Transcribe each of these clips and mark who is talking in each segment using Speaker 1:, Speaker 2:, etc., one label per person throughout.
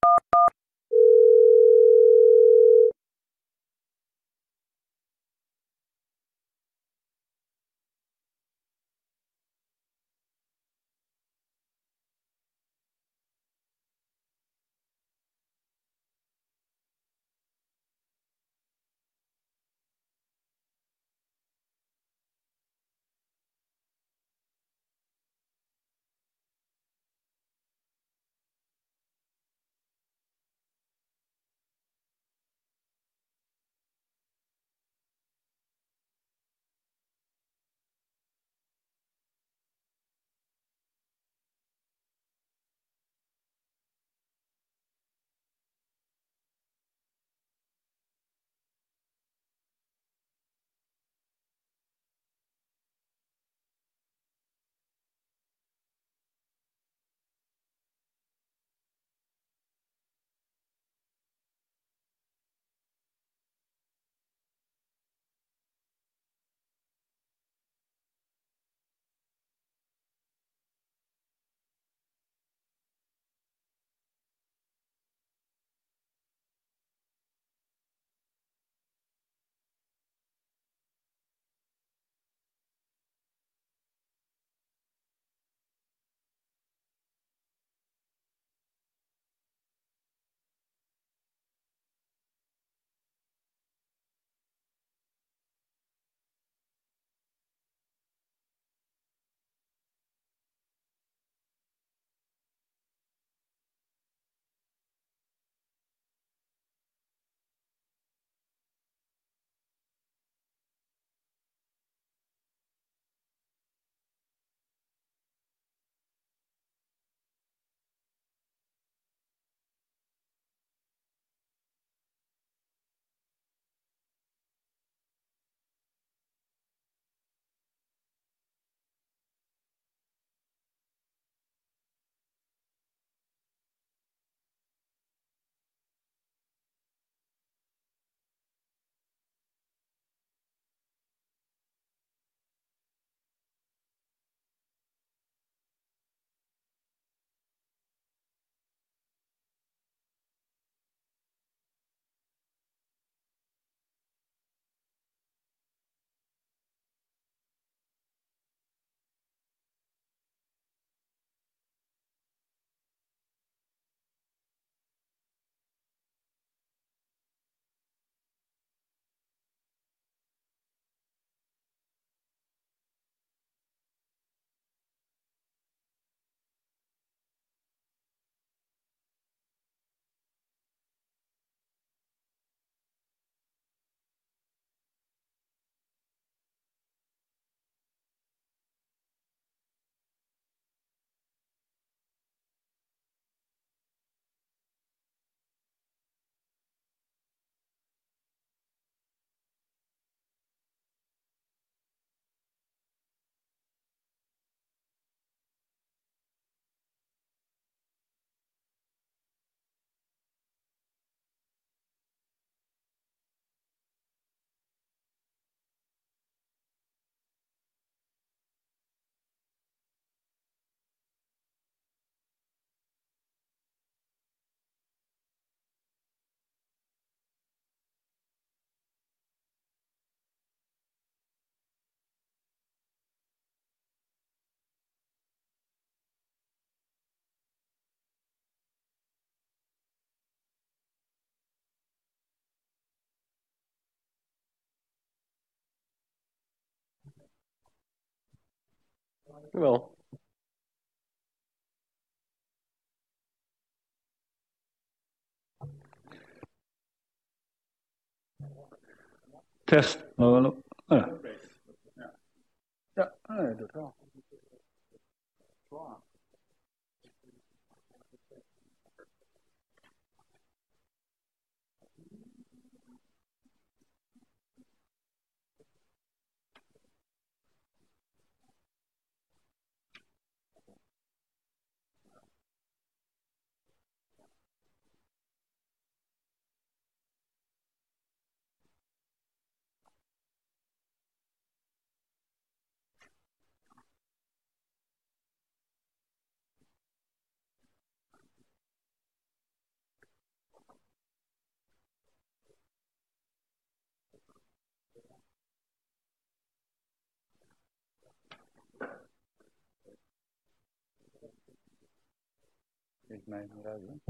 Speaker 1: Jawel. Test. Oh, ja. Ja, nee, dat wel. Is mij nog duidelijk.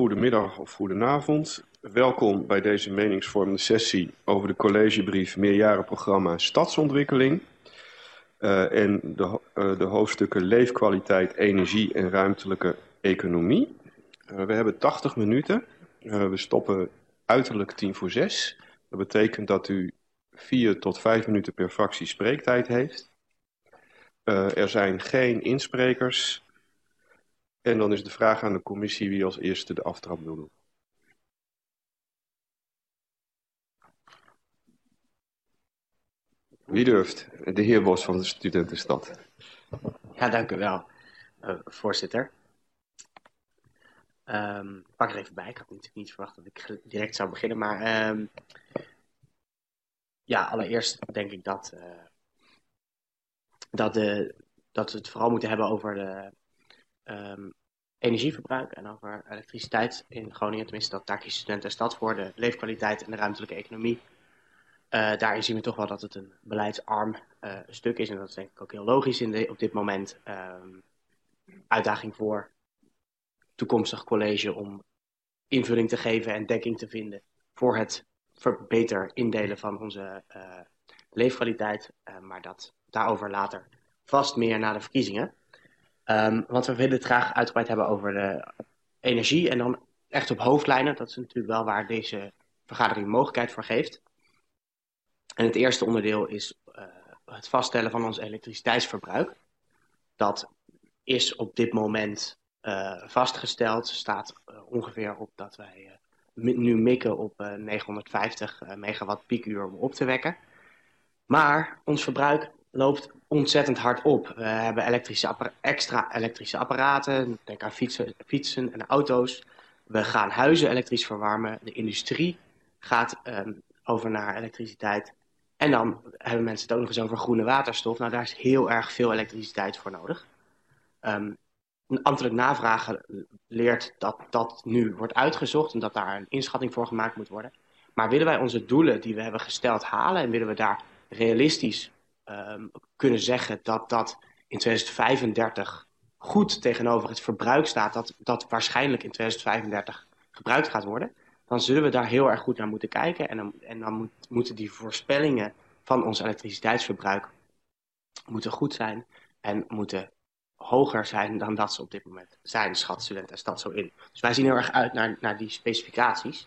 Speaker 2: Goedemiddag of goedenavond. Welkom bij deze meningsvormende sessie over de collegebrief Meerjarenprogramma Stadsontwikkeling en de hoofdstukken leefkwaliteit, energie en ruimtelijke economie. We hebben 80 minuten. We stoppen uiterlijk 5:45. Dat betekent dat u 4 tot 5 minuten per fractie spreektijd heeft. Er zijn geen insprekers. En dan is de vraag aan de commissie wie als eerste de aftrap wil doen. Wie durft? De heer Bos van de Studentenstad.
Speaker 3: Ja, dank u wel, voorzitter. Ik pak er even bij. Ik had natuurlijk niet verwacht dat ik direct zou beginnen. Maar ja, allereerst denk ik dat we het vooral moeten hebben over de energieverbruik en over elektriciteit in Groningen. Tenminste, daar kiest Studentenstad voor, de leefkwaliteit en de ruimtelijke economie. Daarin zien we toch wel dat het een beleidsarm stuk is. En dat is denk ik ook heel logisch op dit moment. Uitdaging voor toekomstig college om invulling te geven en dekking te vinden voor het beter indelen van onze leefkwaliteit. Maar daarover later vast meer na de verkiezingen. Want we willen het graag uitgebreid hebben over de energie en dan echt op hoofdlijnen. Dat is natuurlijk wel waar deze vergadering mogelijkheid voor geeft. En het eerste onderdeel is het vaststellen van ons elektriciteitsverbruik. Dat is op dit moment vastgesteld. Staat ongeveer op dat wij nu mikken op 950 megawatt piekuur om op te wekken. Maar ons verbruik loopt ontzettend hard op. We hebben extra elektrische apparaten. Denk aan fietsen en auto's. We gaan huizen elektrisch verwarmen. De industrie gaat over naar elektriciteit. En dan hebben mensen het ook nog eens over groene waterstof. Nou, daar is heel erg veel elektriciteit voor nodig. Een ambtelijk navragen leert dat dat nu wordt uitgezocht en dat daar een inschatting voor gemaakt moet worden. Maar willen wij onze doelen die we hebben gesteld halen en willen we daar realistisch kunnen zeggen dat dat in 2035 goed tegenover het verbruik staat, dat waarschijnlijk in 2035 gebruikt gaat worden, dan zullen we daar heel erg goed naar moeten kijken. En dan moeten die voorspellingen van ons elektriciteitsverbruik moeten goed zijn en moeten hoger zijn dan dat ze op dit moment zijn, schat Studentenstad zo in. Dus wij zien heel erg uit naar die specificaties.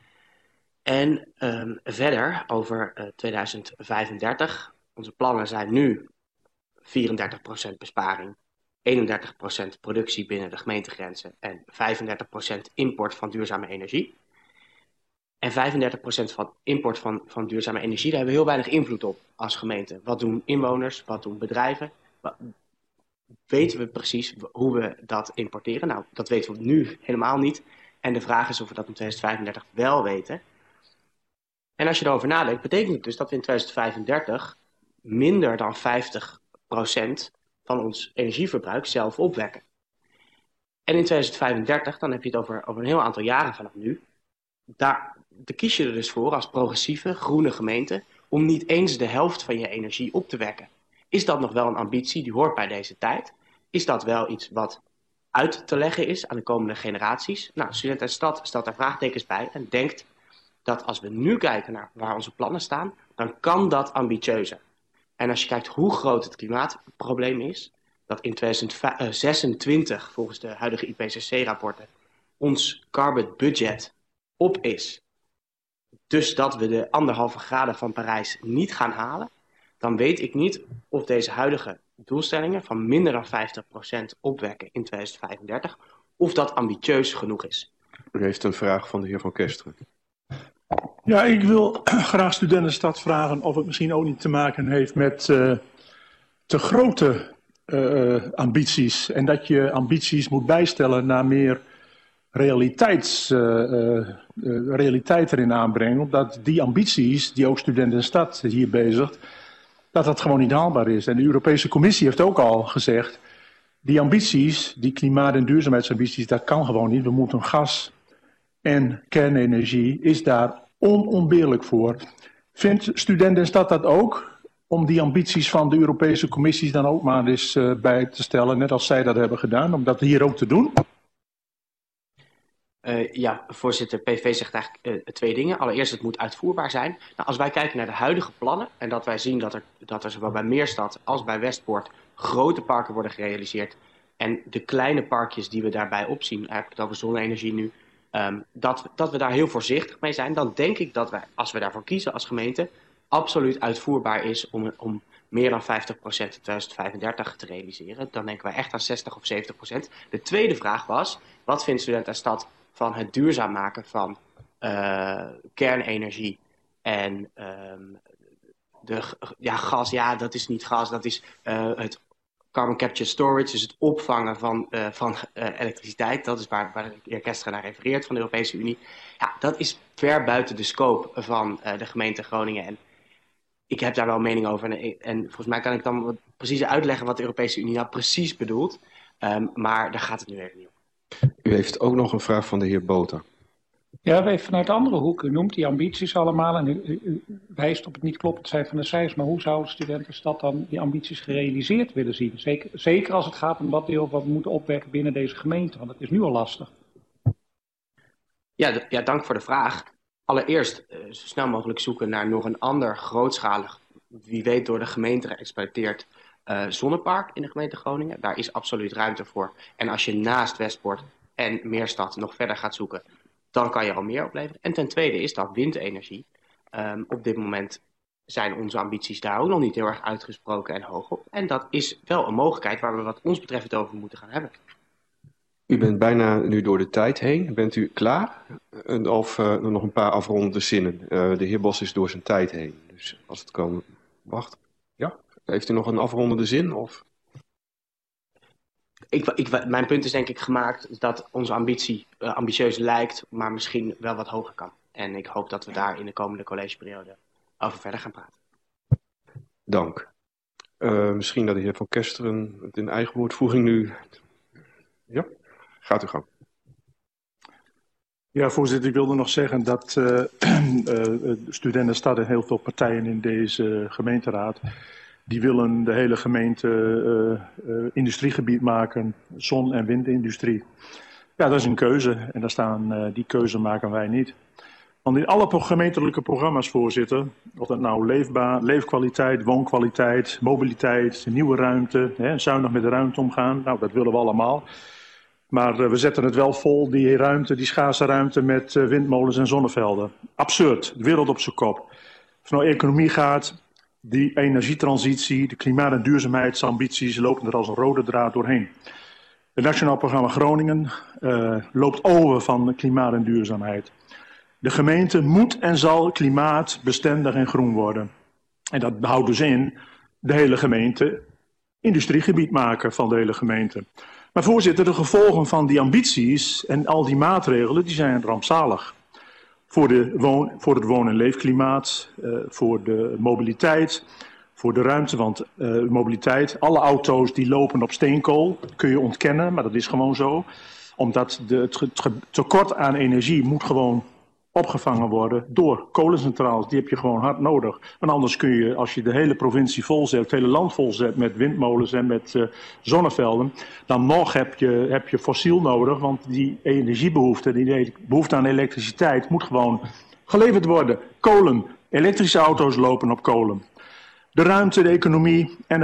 Speaker 3: En verder over 2035. Onze plannen zijn nu 34% besparing, 31% productie binnen de gemeentegrenzen en 35% import van duurzame energie. En 35% van import van duurzame energie, daar hebben we heel weinig invloed op als gemeente. Wat doen inwoners, wat doen bedrijven? Weten we precies hoe we dat importeren? Nou, dat weten we nu helemaal niet. En de vraag is of we dat in 2035 wel weten. En als je erover nadenkt, betekent het dus dat we in 2035 minder dan 50% van ons energieverbruik zelf opwekken. En in 2035, dan heb je het over een heel aantal jaren vanaf nu. Daar kies je er dus voor als progressieve groene gemeente om niet eens de helft van je energie op te wekken. Is dat nog wel een ambitie die hoort bij deze tijd? Is dat wel iets wat uit te leggen is aan de komende generaties? Nou, Studentenstad stelt daar vraagtekens bij en denkt dat als we nu kijken naar waar onze plannen staan, dan kan dat ambitieuzer. En als je kijkt hoe groot het klimaatprobleem is, dat in 2026 volgens de huidige IPCC-rapporten ons carbon budget op is, dus dat we de 1,5 graden van Parijs niet gaan halen, dan weet ik niet of deze huidige doelstellingen van minder dan 50% opwekken in 2035, of dat ambitieus genoeg is.
Speaker 2: U heeft een vraag van de heer Van Kesteren.
Speaker 1: Ja, ik wil graag Studentenstad vragen of het misschien ook niet te maken heeft met te grote ambities. En dat je ambities moet bijstellen naar meer realiteit erin aanbrengen. Omdat die ambities, die ook Studentenstad hier bezigt, dat gewoon niet haalbaar is. En de Europese Commissie heeft ook al gezegd, die ambities, die klimaat- en duurzaamheidsambities, dat kan gewoon niet. We moeten gas en kernenergie is daar onontbeerlijk voor. Vindt Studentenstad dat ook? Om die ambities van de Europese Commissie dan ook maar eens bij te stellen, net als zij dat hebben gedaan, om dat hier ook te doen?
Speaker 3: Ja, voorzitter, PVV zegt eigenlijk 2 dingen. Allereerst, het moet uitvoerbaar zijn. Nou, als wij kijken naar de huidige plannen en dat wij zien dat er zowel bij Meerstad als bij Westpoort grote parken worden gerealiseerd en de kleine parkjes die we daarbij opzien, eigenlijk het over zonne-energie nu, dat we daar heel voorzichtig mee zijn, dan denk ik dat wij, als we daarvoor kiezen als gemeente, absoluut uitvoerbaar is om meer dan 50% in 2035 te realiseren. Dan denken wij echt aan 60 of 70%. De tweede vraag was, wat vindt Student en Stad van het duurzaam maken van kernenergie en gas? Ja, dat is niet gas, dat is het carbon capture storage, dus het opvangen van elektriciteit. Dat is waar de heer Kesteren naar refereert van de Europese Unie. Ja, dat is ver buiten de scope van de gemeente Groningen. En ik heb daar wel een mening over. En volgens mij kan ik dan wat preciezer uitleggen wat de Europese Unie nou precies bedoelt. Maar daar gaat het nu even niet om.
Speaker 2: U heeft ook nog een vraag van de heer Bota.
Speaker 4: Ja, wij vanuit de andere hoek. U noemt die ambities allemaal en u wijst op het niet kloppend zijn van de cijfers. Maar hoe zou de Studentenstad dan die ambities gerealiseerd willen zien? Zeker als het gaat om dat deel wat we moeten opwerken binnen deze gemeente. Want het is nu al lastig.
Speaker 3: Ja, dank voor de vraag. Allereerst zo snel mogelijk zoeken naar nog een ander grootschalig, wie weet door de gemeente geëxploiteerd zonnepark in de gemeente Groningen. Daar is absoluut ruimte voor. En als je naast Westpoort en Meerstad nog verder gaat zoeken, dan kan je al meer opleveren. En ten tweede is dat windenergie. Op dit moment zijn onze ambities daar ook nog niet heel erg uitgesproken en hoog op. En dat is wel een mogelijkheid waar we wat ons betreft het over moeten gaan hebben.
Speaker 2: U bent bijna nu door de tijd heen. Bent u klaar? Of nog een paar afrondende zinnen? De heer Bos is door zijn tijd heen. Dus als het kan... Wacht. Ja? Heeft u nog een afrondende zin? Of...
Speaker 3: Mijn punt is denk ik gemaakt dat onze ambitie ambitieus lijkt, maar misschien wel wat hoger kan. En ik hoop dat we daar in de komende collegeperiode over verder gaan praten.
Speaker 2: Dank. Misschien dat de heer Van Kesteren het in eigen woordvoering nu... Ja, gaat u gang.
Speaker 1: Ja, voorzitter, ik wilde nog zeggen dat Studentenstad en heel veel partijen in deze gemeenteraad, die willen de hele gemeente industriegebied maken, zon- en windindustrie. Ja, dat is een keuze en die keuze maken wij niet. Want in alle gemeentelijke programma's, voorzitter, of dat nou leefkwaliteit, woonkwaliteit, mobiliteit, nieuwe ruimte, zuinig met de ruimte omgaan, nou dat willen we allemaal. Maar we zetten het wel vol, die ruimte, die schaarse ruimte met windmolens en zonnevelden. Absurd, de wereld op zijn kop. Als het nou economie gaat, die energietransitie, de klimaat- en duurzaamheidsambities lopen er als een rode draad doorheen. Het Nationaal Programma Groningen loopt over van klimaat en duurzaamheid. De gemeente moet en zal klimaatbestendig en groen worden. En dat houdt dus in de hele gemeente industriegebied maken van de hele gemeente. Maar voorzitter, de gevolgen van die ambities en al die maatregelen, die zijn rampzalig. Voor het woon- en leefklimaat, voor de mobiliteit, voor de ruimte, want mobiliteit, alle auto's die lopen op steenkool, kun je ontkennen, maar dat is gewoon zo. Omdat het tekort aan energie moet gewoon opgevangen worden door kolencentrales. Die heb je gewoon hard nodig. Want anders kun je, als je de hele provincie volzet, het hele land volzet met windmolens en met zonnevelden, dan nog heb je fossiel nodig, want die energiebehoefte, die behoefte aan elektriciteit moet gewoon geleverd worden. Kolen, elektrische auto's lopen op kolen. De ruimte, de economie en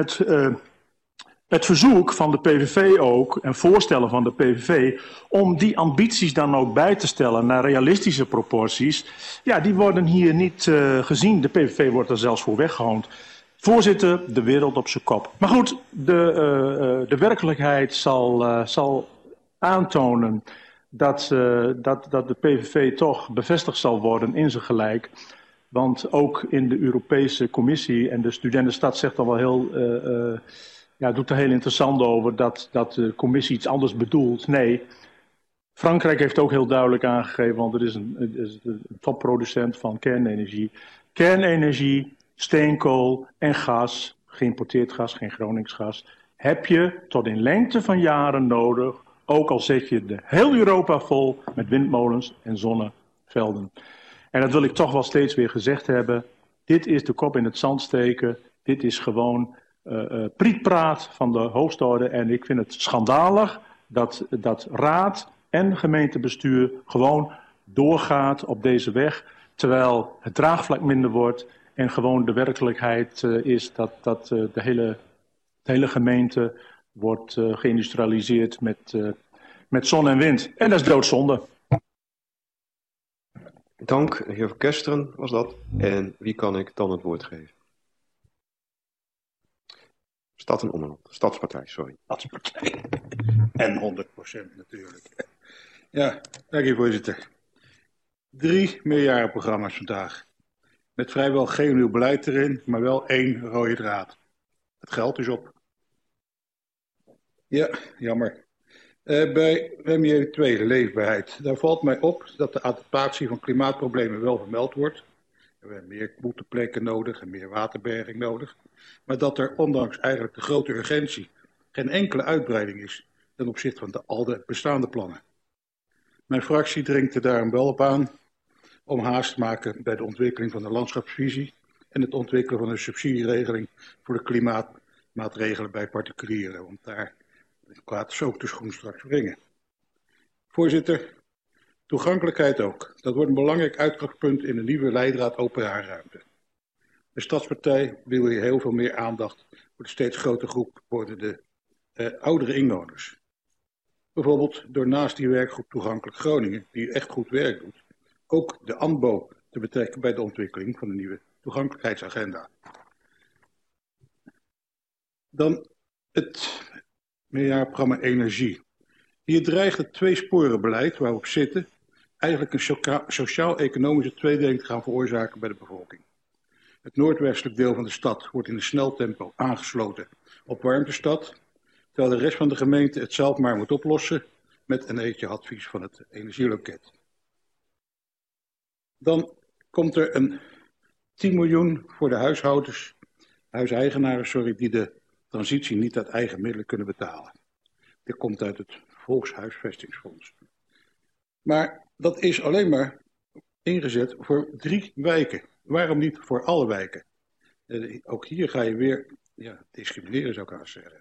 Speaker 1: het verzoek van de PVV ook, en voorstellen van de PVV, om die ambities dan ook bij te stellen naar realistische proporties, ja, die worden hier niet gezien. De PVV wordt er zelfs voor weggehoond. Voorzitter, de wereld op zijn kop. Maar goed, de werkelijkheid zal aantonen dat de PVV toch bevestigd zal worden in zijn gelijk. Want ook in de Europese Commissie, en de Studentenstad zegt al wel heel... doet er heel interessant over dat de commissie iets anders bedoelt. Nee, Frankrijk heeft ook heel duidelijk aangegeven, want het is een topproducent van kernenergie. Kernenergie, steenkool en gas, geïmporteerd gas, geen Groningsgas, heb je tot in lengte van jaren nodig, ook al zet je de heel Europa vol met windmolens en zonnevelden. En dat wil ik toch wel steeds weer gezegd hebben. Dit is de kop in het zand steken, dit is gewoon... prietpraat van de hoofdorde en ik vind het schandalig dat raad en gemeentebestuur gewoon doorgaat op deze weg, terwijl het draagvlak minder wordt en gewoon de werkelijkheid is dat de hele gemeente wordt geïndustrialiseerd met zon en wind. En dat is doodzonde.
Speaker 2: Dank, de heer Van Kesteren was dat. En wie kan ik dan het woord geven? Stad en Ommeland. Stadspartij, sorry.
Speaker 5: Stadspartij. En 100% natuurlijk. Ja, dank u voorzitter. 3 meerjarenprogramma's vandaag. Met vrijwel geen nieuw beleid erin, maar wel 1 rode draad. Het geld is op. Ja, jammer. Bij WMJ 2, de leefbaarheid. Daar valt mij op dat de adaptatie van klimaatproblemen wel vermeld wordt. We hebben meer boeteplekken nodig en meer waterberging nodig. Maar dat er, ondanks eigenlijk de grote urgentie, geen enkele uitbreiding is ten opzichte van al de bestaande plannen. Mijn fractie dringt er daarom wel op aan om haast te maken bij de ontwikkeling van de landschapsvisie en het ontwikkelen van een subsidieregeling voor de klimaatmaatregelen bij particulieren. Want daar kwaad is ook de schoen straks wringen. Voorzitter, toegankelijkheid ook. Dat wordt een belangrijk uitgangspunt in de nieuwe leidraad openbaarruimte. De Stadspartij wil hier heel veel meer aandacht voor de steeds grotere groep wordende oudere inwoners. Bijvoorbeeld door naast die werkgroep Toegankelijk Groningen, die echt goed werk doet, ook de ANBO te betrekken bij de ontwikkeling van de nieuwe toegankelijkheidsagenda. Dan het meerjarenprogramma Energie. Hier dreigt het tweesporenbeleid waarop zitten eigenlijk een sociaal-economische tweedeling te gaan veroorzaken bij de bevolking. Het noordwestelijk deel van de stad wordt in een snel tempo aangesloten op warmtestad, terwijl de rest van de gemeente het zelf maar moet oplossen met een advies van het energieloket. Dan komt er een 10 miljoen voor de huiseigenaren, die de transitie niet uit eigen middelen kunnen betalen. Dit komt uit het Volkshuisvestingsfonds. Maar dat is alleen maar ingezet voor 3 wijken. Waarom niet voor alle wijken? Ook hier ga je weer discrimineren, zou ik haast zeggen.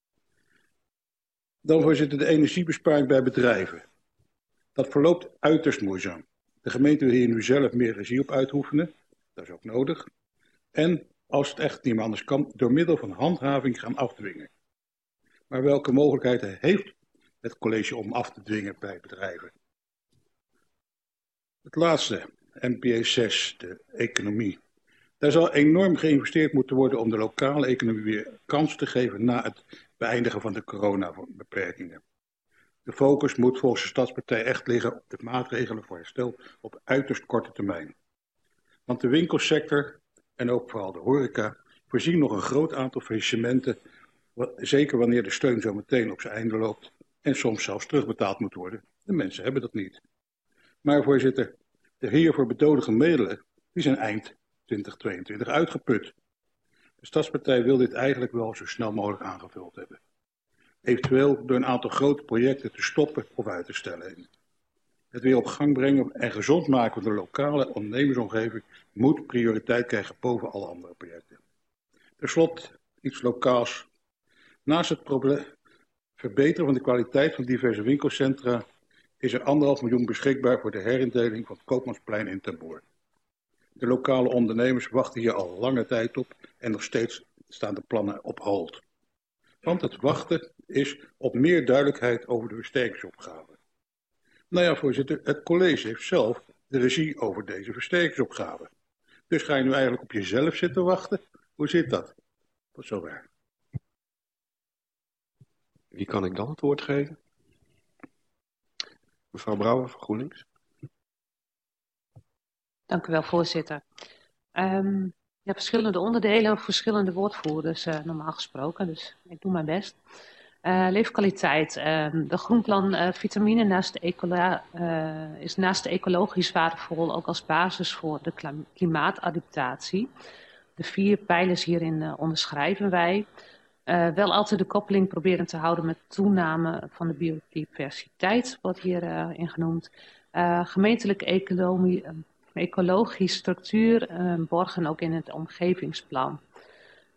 Speaker 5: Dan voorzitter, de energiebesparing bij bedrijven. Dat verloopt uiterst moeizaam. De gemeente wil hier nu zelf meer regie op uitoefenen. Dat is ook nodig. En als het echt niet meer anders kan, door middel van handhaving gaan afdwingen. Maar welke mogelijkheden heeft het college om af te dwingen bij bedrijven? Het laatste, NPA 6, de economie. Daar zal enorm geïnvesteerd moeten worden om de lokale economie weer kans te geven na het beëindigen van de coronabeperkingen. De focus moet volgens de Stadspartij echt liggen op de maatregelen voor herstel op uiterst korte termijn. Want de winkelsector en ook vooral de horeca voorzien nog een groot aantal faillissementen, zeker wanneer de steun zo meteen op zijn einde loopt en soms zelfs terugbetaald moet worden. De mensen hebben dat niet. Maar voorzitter, de hiervoor benodigde middelen die zijn eind 2022 uitgeput. De Stadspartij wil dit eigenlijk wel zo snel mogelijk aangevuld hebben. Eventueel door een aantal grote projecten te stoppen of uit te stellen. Het weer op gang brengen en gezond maken van de lokale ondernemersomgeving moet prioriteit krijgen boven alle andere projecten. Ten slotte iets lokaals. Naast het verbeteren van de kwaliteit van diverse winkelcentra is er 1,5 miljoen beschikbaar voor de herindeling van het Koopmansplein in Ter Boer. De lokale ondernemers wachten hier al lange tijd op en nog steeds staan de plannen op hold. Want het wachten is op meer duidelijkheid over de versterkingsopgave. Nou ja, voorzitter, het college heeft zelf de regie over deze versterkingsopgave. Dus ga je nu eigenlijk op jezelf zitten wachten? Hoe zit dat? Tot zover.
Speaker 2: Wie kan ik dan het woord geven? Mevrouw Brouwer van GroenLinks.
Speaker 6: Dank u wel, voorzitter. Verschillende onderdelen, verschillende woordvoerders normaal gesproken, dus ik doe mijn best. Leefkwaliteit. De groenplan vitamine is naast de ecologisch waardevol ook als basis voor de klimaatadaptatie. De 4 pijlers hierin onderschrijven wij. Wel altijd de koppeling proberen te houden met toename van de biodiversiteit, wordt hierin genoemd. Gemeentelijke ecologische structuur borgen ook in het omgevingsplan.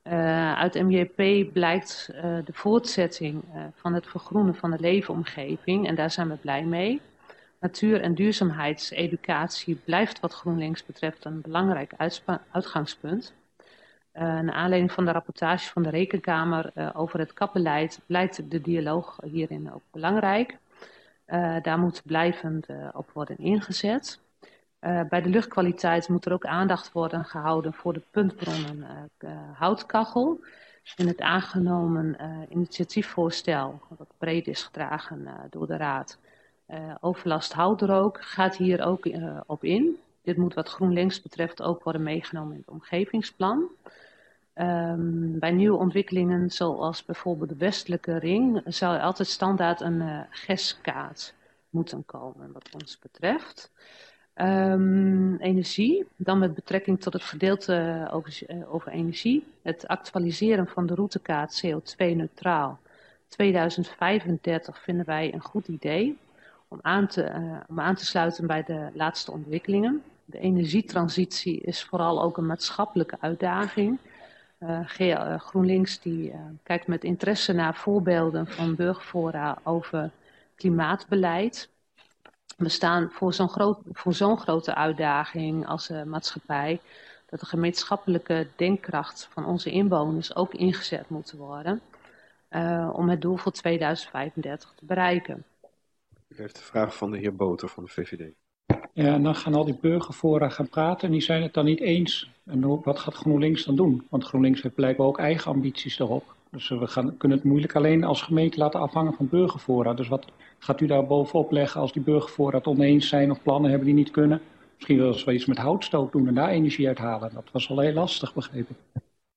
Speaker 6: Uit MJP blijkt de voortzetting van het vergroenen van de leefomgeving en daar zijn we blij mee. Natuur- en duurzaamheidseducatie blijft wat GroenLinks betreft een belangrijk uitgangspunt. Naar aanleiding van de rapportage van de Rekenkamer over het kapbeleid blijkt de dialoog hierin ook belangrijk. Daar moet blijvend op worden ingezet. Bij de luchtkwaliteit moet er ook aandacht worden gehouden voor de puntbronnen houtkachel. In het aangenomen initiatiefvoorstel, dat breed is gedragen door de Raad, overlast houtrook, gaat hier ook op in. Dit moet wat GroenLinks betreft ook worden meegenomen in het omgevingsplan. Bij nieuwe ontwikkelingen, zoals bijvoorbeeld de westelijke ring, zou er altijd standaard een GES-kaart moeten komen, wat ons betreft. Energie, dan met betrekking tot het gedeelte over energie. Het actualiseren van de routekaart CO2-neutraal 2035 vinden wij een goed idee om aan te sluiten bij de laatste ontwikkelingen. De energietransitie is vooral ook een maatschappelijke uitdaging. GroenLinks kijkt met interesse naar voorbeelden van burgerfora over klimaatbeleid. We staan voor zo'n grote uitdaging als maatschappij dat de gemeenschappelijke denkkracht van onze inwoners ook ingezet moet worden om het doel voor 2035 te bereiken.
Speaker 2: U heeft de vraag van de heer Boter van de VVD.
Speaker 4: Ja, en dan gaan al die burgerfora gaan praten en die zijn het dan niet eens. En wat gaat GroenLinks dan doen? Want GroenLinks heeft blijkbaar ook eigen ambities erop. Dus we kunnen het moeilijk alleen als gemeente laten afhangen van burgerfora. Dus wat gaat u daar bovenop leggen als die burgerfora het oneens zijn of plannen hebben die niet kunnen? Misschien wel eens wel iets met houtstook doen en daar energie uithalen. Dat was al heel lastig, begreep ik.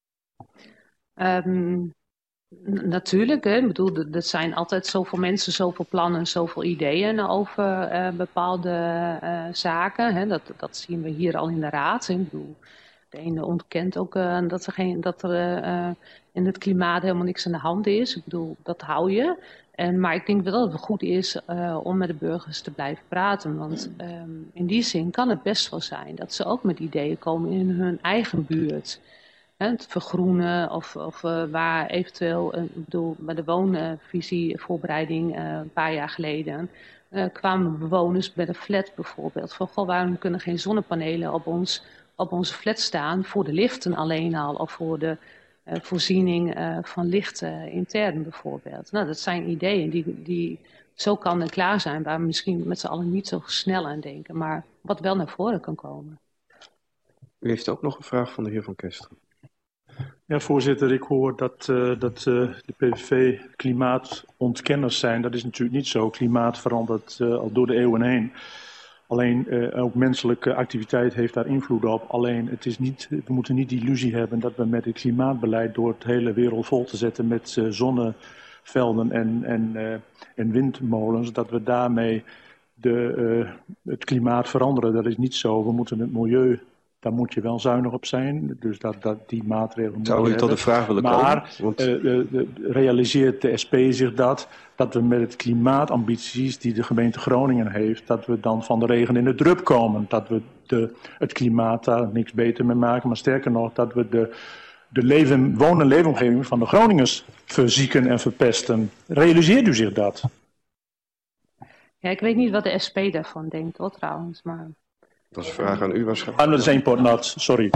Speaker 6: Natuurlijk, hè. Ik bedoel, er zijn altijd zoveel mensen, zoveel plannen, zoveel ideeën over bepaalde zaken. Hè. Dat zien we hier al in de Raad. Hè. Ik bedoel, de ene ontkent ook dat er in het klimaat helemaal niks aan de hand is. Ik bedoel, dat hou je. Maar ik denk wel dat het goed is om met de burgers te blijven praten. Want in die zin kan het best wel zijn dat ze ook met ideeën komen in hun eigen buurt. Het vergroenen of waar eventueel, ik bedoel, bij de woonvisievoorbereiding een paar jaar geleden kwamen bewoners bij de flat bijvoorbeeld van goh, waarom kunnen geen zonnepanelen op onze flat staan voor de liften alleen al of voor de voorziening van licht intern bijvoorbeeld. Nou, dat zijn ideeën die zo kan en klaar zijn waar we misschien met z'n allen niet zo snel aan denken, maar wat wel naar voren kan komen.
Speaker 2: U heeft ook nog een vraag van de heer Van Kesteren.
Speaker 1: Ja, voorzitter, ik hoor dat de PVV klimaatontkenners zijn. Dat is natuurlijk niet zo. Klimaat verandert al door de eeuwen heen. Alleen ook menselijke activiteit heeft daar invloed op. Alleen het is niet, we moeten niet de illusie hebben dat we met het klimaatbeleid door het hele wereld vol te zetten met zonnevelden en windmolens, dat we daarmee het klimaat veranderen. Dat is niet zo. We moeten het milieu, daar moet je wel zuinig op zijn. Dus die maatregelen.
Speaker 2: Zou u tot de vraag willen komen?
Speaker 1: Maar realiseert de SP zich dat we met het klimaatambities die de gemeente Groningen heeft, dat we dan van de regen in de drup komen. Dat we het klimaat daar niks beter mee maken. Maar sterker nog, dat we de woon- en leefomgeving van de Groningers verzieken en verpesten. Realiseert u zich dat?
Speaker 6: Ja, ik weet niet wat de SP daarvan denkt, hoor, trouwens. Maar
Speaker 2: dat is een vraag aan u waarschijnlijk.
Speaker 1: Dat is één pot nat, sorry.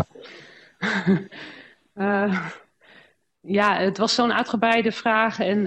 Speaker 6: Ja, het was zo'n uitgebreide vraag en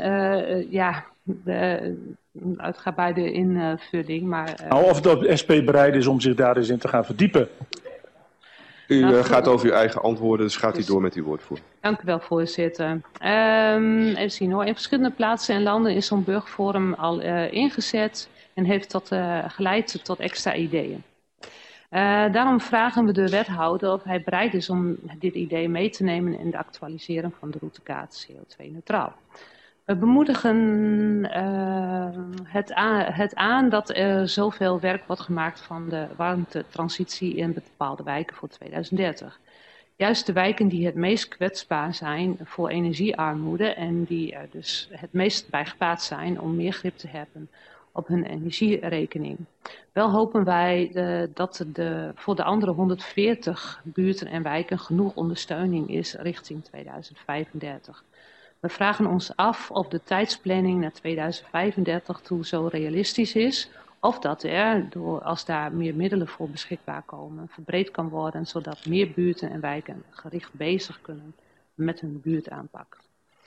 Speaker 6: uitgebreide invulling. Maar,
Speaker 1: of de SP bereid is om zich daar eens in te gaan verdiepen.
Speaker 2: U gaat over uw eigen antwoorden, dus gaat u door met uw woordvoering.
Speaker 6: Dank u wel, voorzitter. Even zien hoor. In verschillende plaatsen en landen is zo'n burgerforum al ingezet en heeft geleid tot extra ideeën. Daarom vragen we de wethouder of hij bereid is om dit idee mee te nemen in de actualisering van de routekaart CO2-neutraal. We bemoedigen het aan dat er zoveel werk wordt gemaakt van de warmtetransitie in bepaalde wijken voor 2030. Juist de wijken die het meest kwetsbaar zijn voor energiearmoede en die er dus het meest bij gebaat zijn om meer grip te hebben op hun energierekening. Wel hopen wij dat voor de andere 140 buurten en wijken genoeg ondersteuning is richting 2035. We vragen ons af of de tijdsplanning naar 2035 toe zo realistisch is, of dat er, als daar meer middelen voor beschikbaar komen, verbreed kan worden, zodat meer buurten en wijken gericht bezig kunnen met hun buurtaanpak.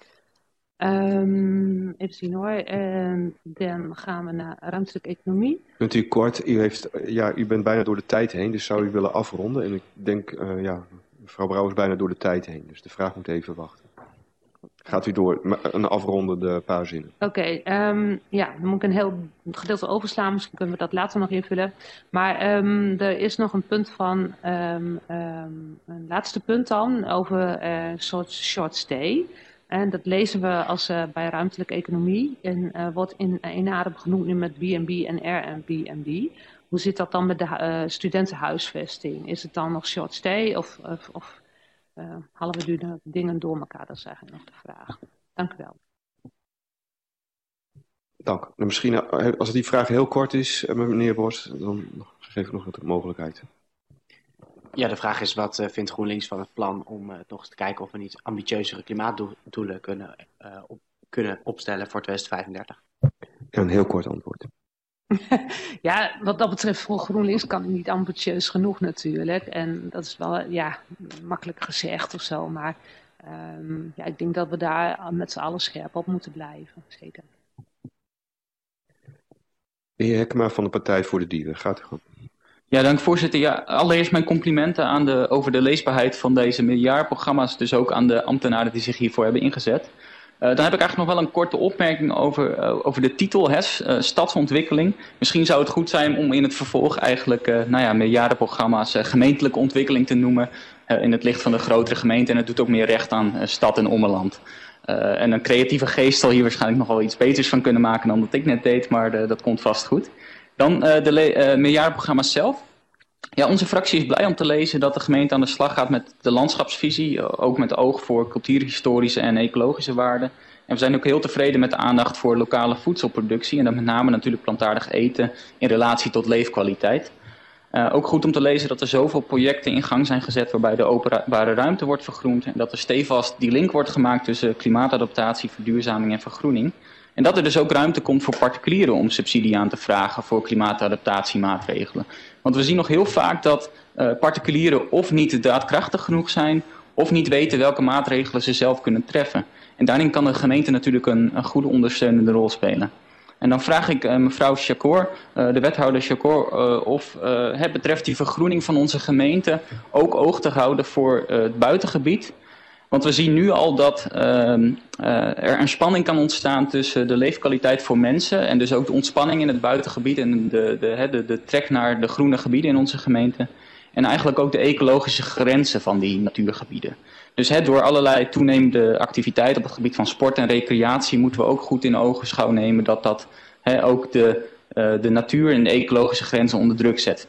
Speaker 6: Even zien hoor, dan gaan we naar ruimtelijke economie.
Speaker 2: Kunt u kort, u bent bijna door de tijd heen, dus zou u willen afronden? En ik denk, mevrouw Brouw is bijna door de tijd heen, dus de vraag moet even wachten. Gaat u door, een afrondende paar zinnen.
Speaker 6: Oké, dan moet ik een heel gedeelte overslaan, misschien kunnen we dat later nog invullen. Maar er is nog een punt van, een laatste punt dan, over short stay. En dat lezen we als bij ruimtelijke economie en wordt in één adem genoemd nu met B&B en Airbnb. Hoe zit dat dan met de studentenhuisvesting? Is het dan nog short stay of halen we nu de dingen door elkaar? Dat is eigenlijk nog de vraag. Dank u wel.
Speaker 2: Dank. Nou, misschien als die vraag heel kort is, meneer Bos, dan geef ik nog wat mogelijkheid.
Speaker 3: Ja, de vraag is wat vindt GroenLinks van het plan om nog eens te kijken of we niet ambitieuzere klimaatdoelen kunnen opstellen voor 2035?
Speaker 2: Een heel kort antwoord.
Speaker 6: Ja, wat dat betreft voor GroenLinks kan het niet ambitieus genoeg natuurlijk. En dat is wel makkelijk gezegd of zo. Maar ik denk dat we daar met z'n allen scherp op moeten blijven. Zeker.
Speaker 2: De heer Hekkema van de Partij voor de Dieren. Gaat u gang.
Speaker 7: Ja, dank voorzitter. Ja, allereerst mijn complimenten over de leesbaarheid van deze meerjarenprogramma's. Dus ook aan de ambtenaren die zich hiervoor hebben ingezet. Dan heb ik eigenlijk nog wel een korte opmerking over de titel, stadsontwikkeling. Misschien zou het goed zijn om in het vervolg eigenlijk meerjarenprogramma's gemeentelijke ontwikkeling te noemen. In het licht van de grotere gemeente. En het doet ook meer recht aan stad en ommeland. En een creatieve geest zal hier waarschijnlijk nog wel iets beters van kunnen maken dan dat ik net deed. Maar dat komt vast goed. Dan de meerjarenprogramma's zelf. Ja, onze fractie is blij om te lezen dat de gemeente aan de slag gaat met de landschapsvisie, ook met oog voor cultuurhistorische en ecologische waarden. En we zijn ook heel tevreden met de aandacht voor lokale voedselproductie en dan met name natuurlijk plantaardig eten in relatie tot leefkwaliteit. Ook goed om te lezen dat er zoveel projecten in gang zijn gezet waarbij de openbare ruimte wordt vergroend en dat er stevast die link wordt gemaakt tussen klimaatadaptatie, verduurzaming en vergroening. En dat er dus ook ruimte komt voor particulieren om subsidie aan te vragen voor klimaatadaptatiemaatregelen. Want we zien nog heel vaak dat particulieren of niet daadkrachtig genoeg zijn of niet weten welke maatregelen ze zelf kunnen treffen. En daarin kan de gemeente natuurlijk een goede ondersteunende rol spelen. En dan vraag ik mevrouw Chakor, de wethouder Chakor, of het betreft die vergroening van onze gemeente ook oog te houden voor het buitengebied. Want we zien nu al dat er een spanning kan ontstaan tussen de leefkwaliteit voor mensen en dus ook de ontspanning in het buitengebied en de trek naar de groene gebieden in onze gemeente. En eigenlijk ook de ecologische grenzen van die natuurgebieden. Dus door allerlei toenemende activiteiten op het gebied van sport en recreatie moeten we ook goed in ogenschouw nemen dat ook de natuur en de ecologische grenzen onder druk zet.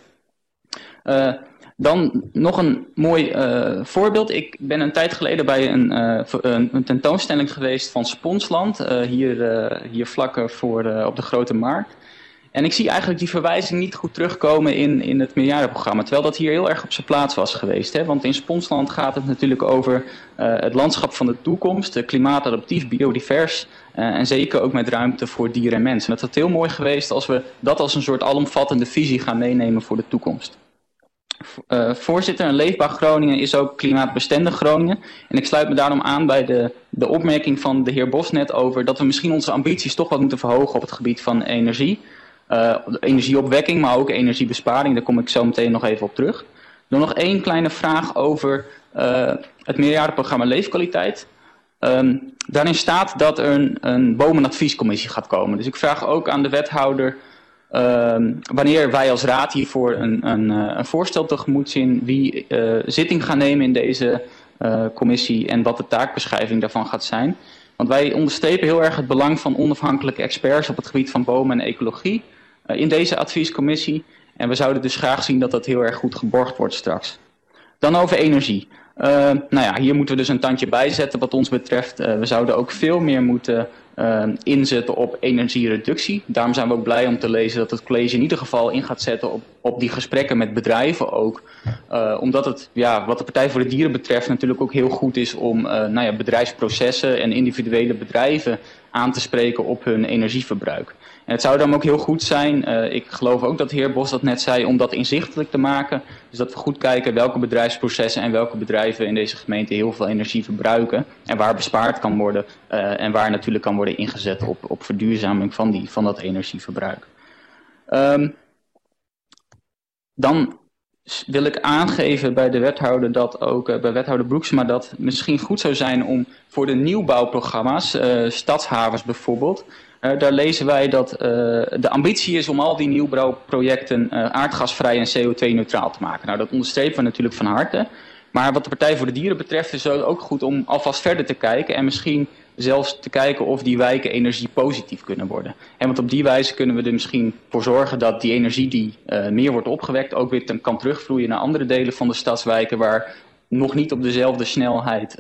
Speaker 7: Dan nog een mooi voorbeeld. Ik ben een tijd geleden bij een tentoonstelling geweest van Sponsland, hier vlak voor op de Grote Markt. En ik zie eigenlijk die verwijzing niet goed terugkomen in het meerjarenprogramma, terwijl dat hier heel erg op zijn plaats was geweest. Hè? Want in Sponsland gaat het natuurlijk over het landschap van de toekomst, klimaatadaptief, biodivers en zeker ook met ruimte voor dieren en mensen. En het had heel mooi geweest als we dat als een soort alomvattende visie gaan meenemen voor de toekomst. Voorzitter, een leefbaar Groningen is ook klimaatbestendig Groningen. En ik sluit me daarom aan bij de opmerking van de heer Bos net over dat we misschien onze ambities toch wat moeten verhogen op het gebied van energie. Energieopwekking, maar ook energiebesparing. Daar kom ik zo meteen nog even op terug. Dan nog één kleine vraag over het meerjarenprogramma Leefkwaliteit. Daarin staat dat er een bomenadviescommissie gaat komen. Dus ik vraag ook aan de wethouder wanneer wij als raad hiervoor een voorstel tegemoet zien, wie zitting gaan nemen in deze commissie en wat de taakbeschrijving daarvan gaat zijn. Want wij onderstrepen heel erg het belang van onafhankelijke experts op het gebied van bomen en ecologie in deze adviescommissie. En we zouden dus graag zien dat dat heel erg goed geborgd wordt straks. Dan over energie. Hier moeten we dus een tandje bij zetten wat ons betreft. We zouden ook veel meer moeten inzetten op energiereductie. Daarom zijn we ook blij om te lezen dat het college in ieder geval in gaat zetten op die gesprekken met bedrijven ook. Omdat het, wat de Partij voor de Dieren betreft, natuurlijk ook heel goed is om bedrijfsprocessen en individuele bedrijven aan te spreken op hun energieverbruik. En het zou dan ook heel goed zijn, ik geloof ook dat de heer Bos dat net zei, om dat inzichtelijk te maken. Dus dat we goed kijken welke bedrijfsprocessen en welke bedrijven in deze gemeente heel veel energie verbruiken. En waar bespaard kan worden en waar natuurlijk kan worden ingezet op verduurzaming van dat energieverbruik. Dan wil ik aangeven bij de wethouder dat ook, bij wethouder Broeksema, dat het misschien goed zou zijn om voor de nieuwbouwprogramma's, stadshavens bijvoorbeeld, daar lezen wij dat de ambitie is om al die nieuwbouwprojecten aardgasvrij en CO2-neutraal te maken. Nou, dat onderstrepen we natuurlijk van harte. Maar wat de Partij voor de Dieren betreft is het ook goed om alvast verder te kijken en misschien zelfs te kijken of die wijken energiepositief kunnen worden. En want op die wijze kunnen we er misschien voor zorgen dat die energie die meer wordt opgewekt ook weer kan terugvloeien naar andere delen van de stadswijken waar nog niet op dezelfde snelheid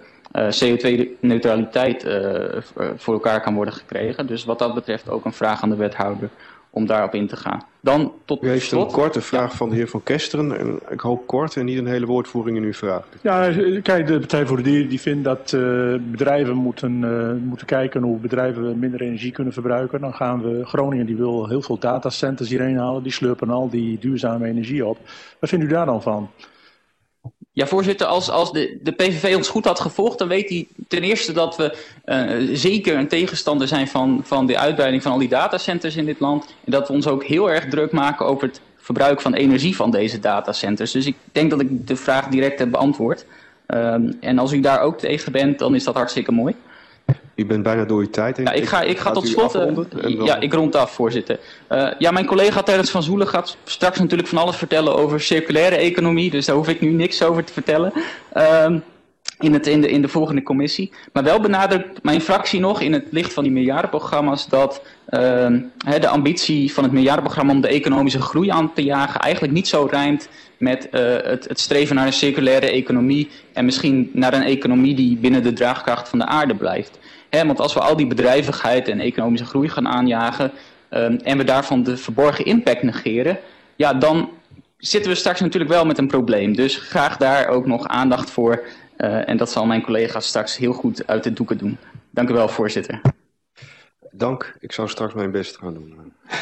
Speaker 7: CO2-neutraliteit voor elkaar kan worden gekregen. Dus wat dat betreft ook een vraag aan de wethouder om daarop in te gaan. Dan tot
Speaker 2: U heeft
Speaker 7: slot
Speaker 2: een korte vraag van de heer Van Kesteren. En ik hoop kort en niet een hele woordvoering in uw vraag.
Speaker 1: Ja, kijk, de Partij voor de Dieren die vindt dat bedrijven moeten kijken hoe bedrijven minder energie kunnen verbruiken. Dan gaan we, Groningen die wil heel veel datacenters hierheen halen. Die slurpen al die duurzame energie op. Wat vindt u daar dan van?
Speaker 7: Ja, voorzitter, als de PVV ons goed had gevolgd, dan weet hij ten eerste dat we zeker een tegenstander zijn van de uitbreiding van al die datacenters in dit land. En dat we ons ook heel erg druk maken over het verbruik van energie van deze datacenters. Dus ik denk dat ik de vraag direct heb beantwoord. En als u daar ook tegen bent, dan is dat hartstikke mooi.
Speaker 2: U bent bijna door uw tijd.
Speaker 7: Ja, ik ga tot slot. Ja, ik rond af, voorzitter. Mijn collega Terrence van Zoelen gaat straks natuurlijk van alles vertellen over circulaire economie. Dus daar hoef ik nu niks over te vertellen. In de volgende commissie. Maar wel benadrukt mijn fractie nog in het licht van die meerjarenprogramma's dat de ambitie van het meerjarenprogramma om de economische groei aan te jagen eigenlijk niet zo rijmt met het streven naar een circulaire economie en misschien naar een economie die binnen de draagkracht van de aarde blijft. Want als we al die bedrijvigheid en economische groei gaan aanjagen en we daarvan de verborgen impact negeren, ja, dan zitten we straks natuurlijk wel met een probleem. Dus graag daar ook nog aandacht voor. En dat zal mijn collega straks heel goed uit de doeken doen. Dank u wel, voorzitter.
Speaker 2: Dank. Ik zal straks mijn best gaan doen.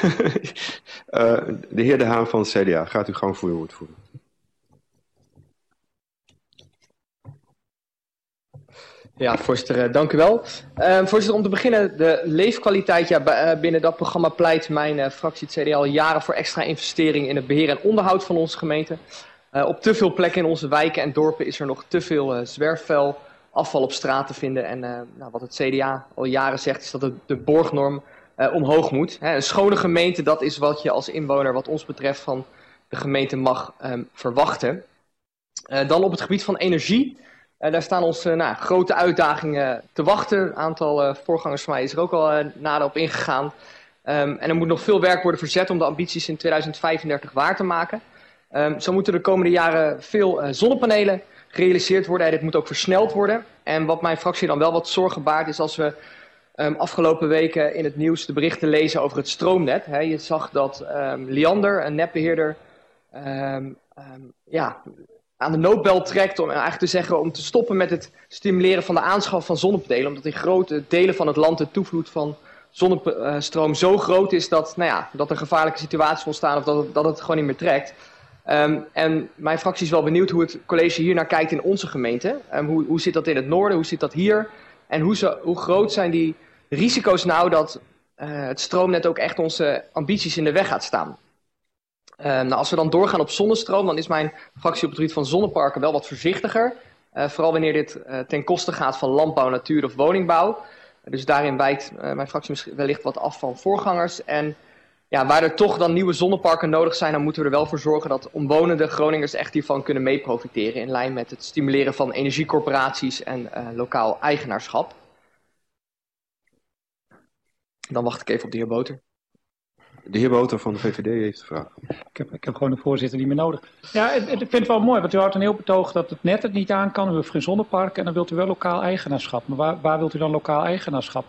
Speaker 2: De heer De Haan van het CDA, gaat u gang voor uw woord voeren.
Speaker 8: Ja, voorzitter, dank u wel. Voorzitter, om te beginnen, de leefkwaliteit. Ja, binnen dat programma pleit mijn fractie het CDA al jaren voor extra investering in het beheer en onderhoud van onze gemeente. Op te veel plekken in onze wijken en dorpen is er nog te veel zwerfvuil, afval op straat te vinden. En wat het CDA al jaren zegt is dat de borgnorm omhoog moet. Een schone gemeente, dat is wat je als inwoner wat ons betreft van de gemeente mag verwachten. Dan op het gebied van energie. Daar staan ons grote uitdagingen te wachten. Een aantal voorgangers van mij is er ook al nader op ingegaan. En er moet nog veel werk worden verzet om de ambities in 2035 waar te maken. Zo moeten de komende jaren veel zonnepanelen gerealiseerd worden. En dit moet ook versneld worden. En wat mijn fractie dan wel wat zorgen baart is als we afgelopen weken in het nieuws de berichten lezen over het stroomnet. Je zag dat Liander, een netbeheerder, aan de noodbel trekt om eigenlijk te zeggen om te stoppen met het stimuleren van de aanschaf van zonnepanelen. Omdat in grote delen van het land de toevloed van zonnestroom zo groot is dat er gevaarlijke situaties ontstaan of dat het gewoon niet meer trekt. En mijn fractie is wel benieuwd hoe het college hier naar kijkt in onze gemeente. Hoe zit dat in het noorden, hoe zit dat hier? En hoe groot zijn die risico's nou dat het stroomnet ook echt onze ambities in de weg gaat staan? Als we dan doorgaan op zonnestroom, dan is mijn fractie op het gebied van zonneparken wel wat voorzichtiger. Vooral wanneer dit ten koste gaat van landbouw, natuur of woningbouw. Dus daarin wijkt mijn fractie wellicht wat af van voorgangers. En ja, waar er toch dan nieuwe zonneparken nodig zijn, dan moeten we er wel voor zorgen dat omwonende Groningers echt hiervan kunnen meeprofiteren. In lijn met het stimuleren van energiecorporaties en lokaal eigenaarschap. Dan wacht ik even op de heer Boter.
Speaker 2: De heer Boter van de VVD heeft de vraag.
Speaker 4: Ik heb gewoon een voorzitter niet meer nodig. Ja, ik vind het wel mooi, want u houdt een heel betoog dat het net het niet aan kan. U heeft geen zonnepark en dan wilt u wel lokaal eigenaarschap. Maar waar wilt u dan lokaal eigenaarschap van?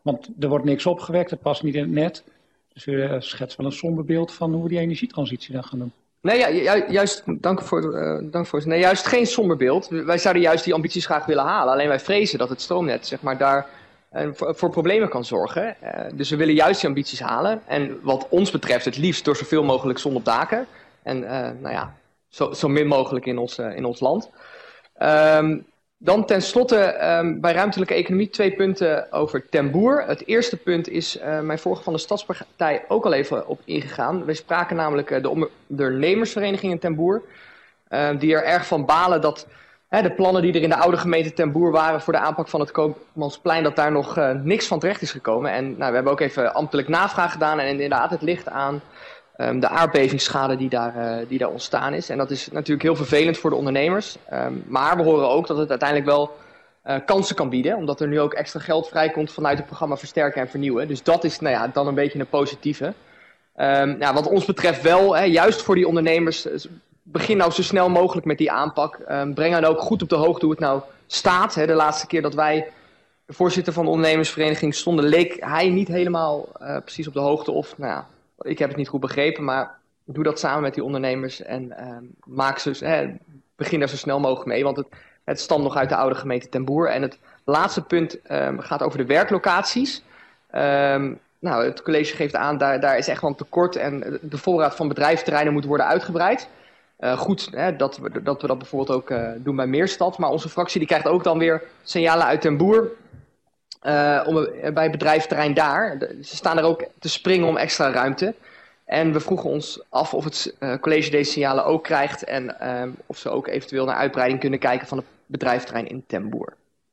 Speaker 4: Want er wordt niks opgewekt, het past niet in het net. Dus u schetst wel een somber beeld van hoe we die energietransitie dan gaan doen.
Speaker 8: Nee, ja, juist, dank voor. Nee, juist geen somber beeld. Wij zouden juist die ambities graag willen halen. Alleen wij vrezen dat het stroomnet zeg maar, daar voor problemen kan zorgen. Dus we willen juist die ambities halen. En wat ons betreft het liefst door zoveel mogelijk zon op daken. En zo min mogelijk in ons land. Dan tenslotte bij ruimtelijke economie 2 punten over Ten Boer. Het eerste punt is mijn vorige van de Stadspartij ook al even op ingegaan. We spraken namelijk de ondernemersvereniging in Ten Boer. Die er erg van balen dat de plannen die er in de oude gemeente Ten Boer waren voor de aanpak van het Koopmansplein, dat daar nog niks van terecht is gekomen. En we hebben ook even ambtelijk navraag gedaan en inderdaad het ligt aan de aardbevingsschade die daar ontstaan is. En dat is natuurlijk heel vervelend voor de ondernemers. Maar we horen ook dat het uiteindelijk wel kansen kan bieden. Omdat er nu ook extra geld vrijkomt vanuit het programma Versterken en Vernieuwen. Dus dat is dan een beetje een positieve. Wat ons betreft wel, juist voor die ondernemers, begin nou zo snel mogelijk met die aanpak. Breng dan ook goed op de hoogte hoe het nou staat. De laatste keer dat wij de voorzitter van de ondernemersvereniging stonden, leek hij niet helemaal precies op de hoogte of... ik heb het niet goed begrepen, maar doe dat samen met die ondernemers en begin daar zo snel mogelijk mee. Want het stamt nog uit de oude gemeente Ten Boer. En het laatste punt gaat over de werklocaties. Het college geeft aan, daar is echt wel een tekort en de voorraad van bedrijventerreinen moet worden uitgebreid. Goed dat we dat bijvoorbeeld ook doen bij Meerstad. Maar onze fractie die krijgt ook dan weer signalen uit Ten Boer. Bij bedrijventerrein daar. Ze staan er ook te springen om extra ruimte. En we vroegen ons af of het college deze signalen ook krijgt. En of ze ook eventueel naar uitbreiding kunnen kijken van het bedrijventerrein in Ten Boer.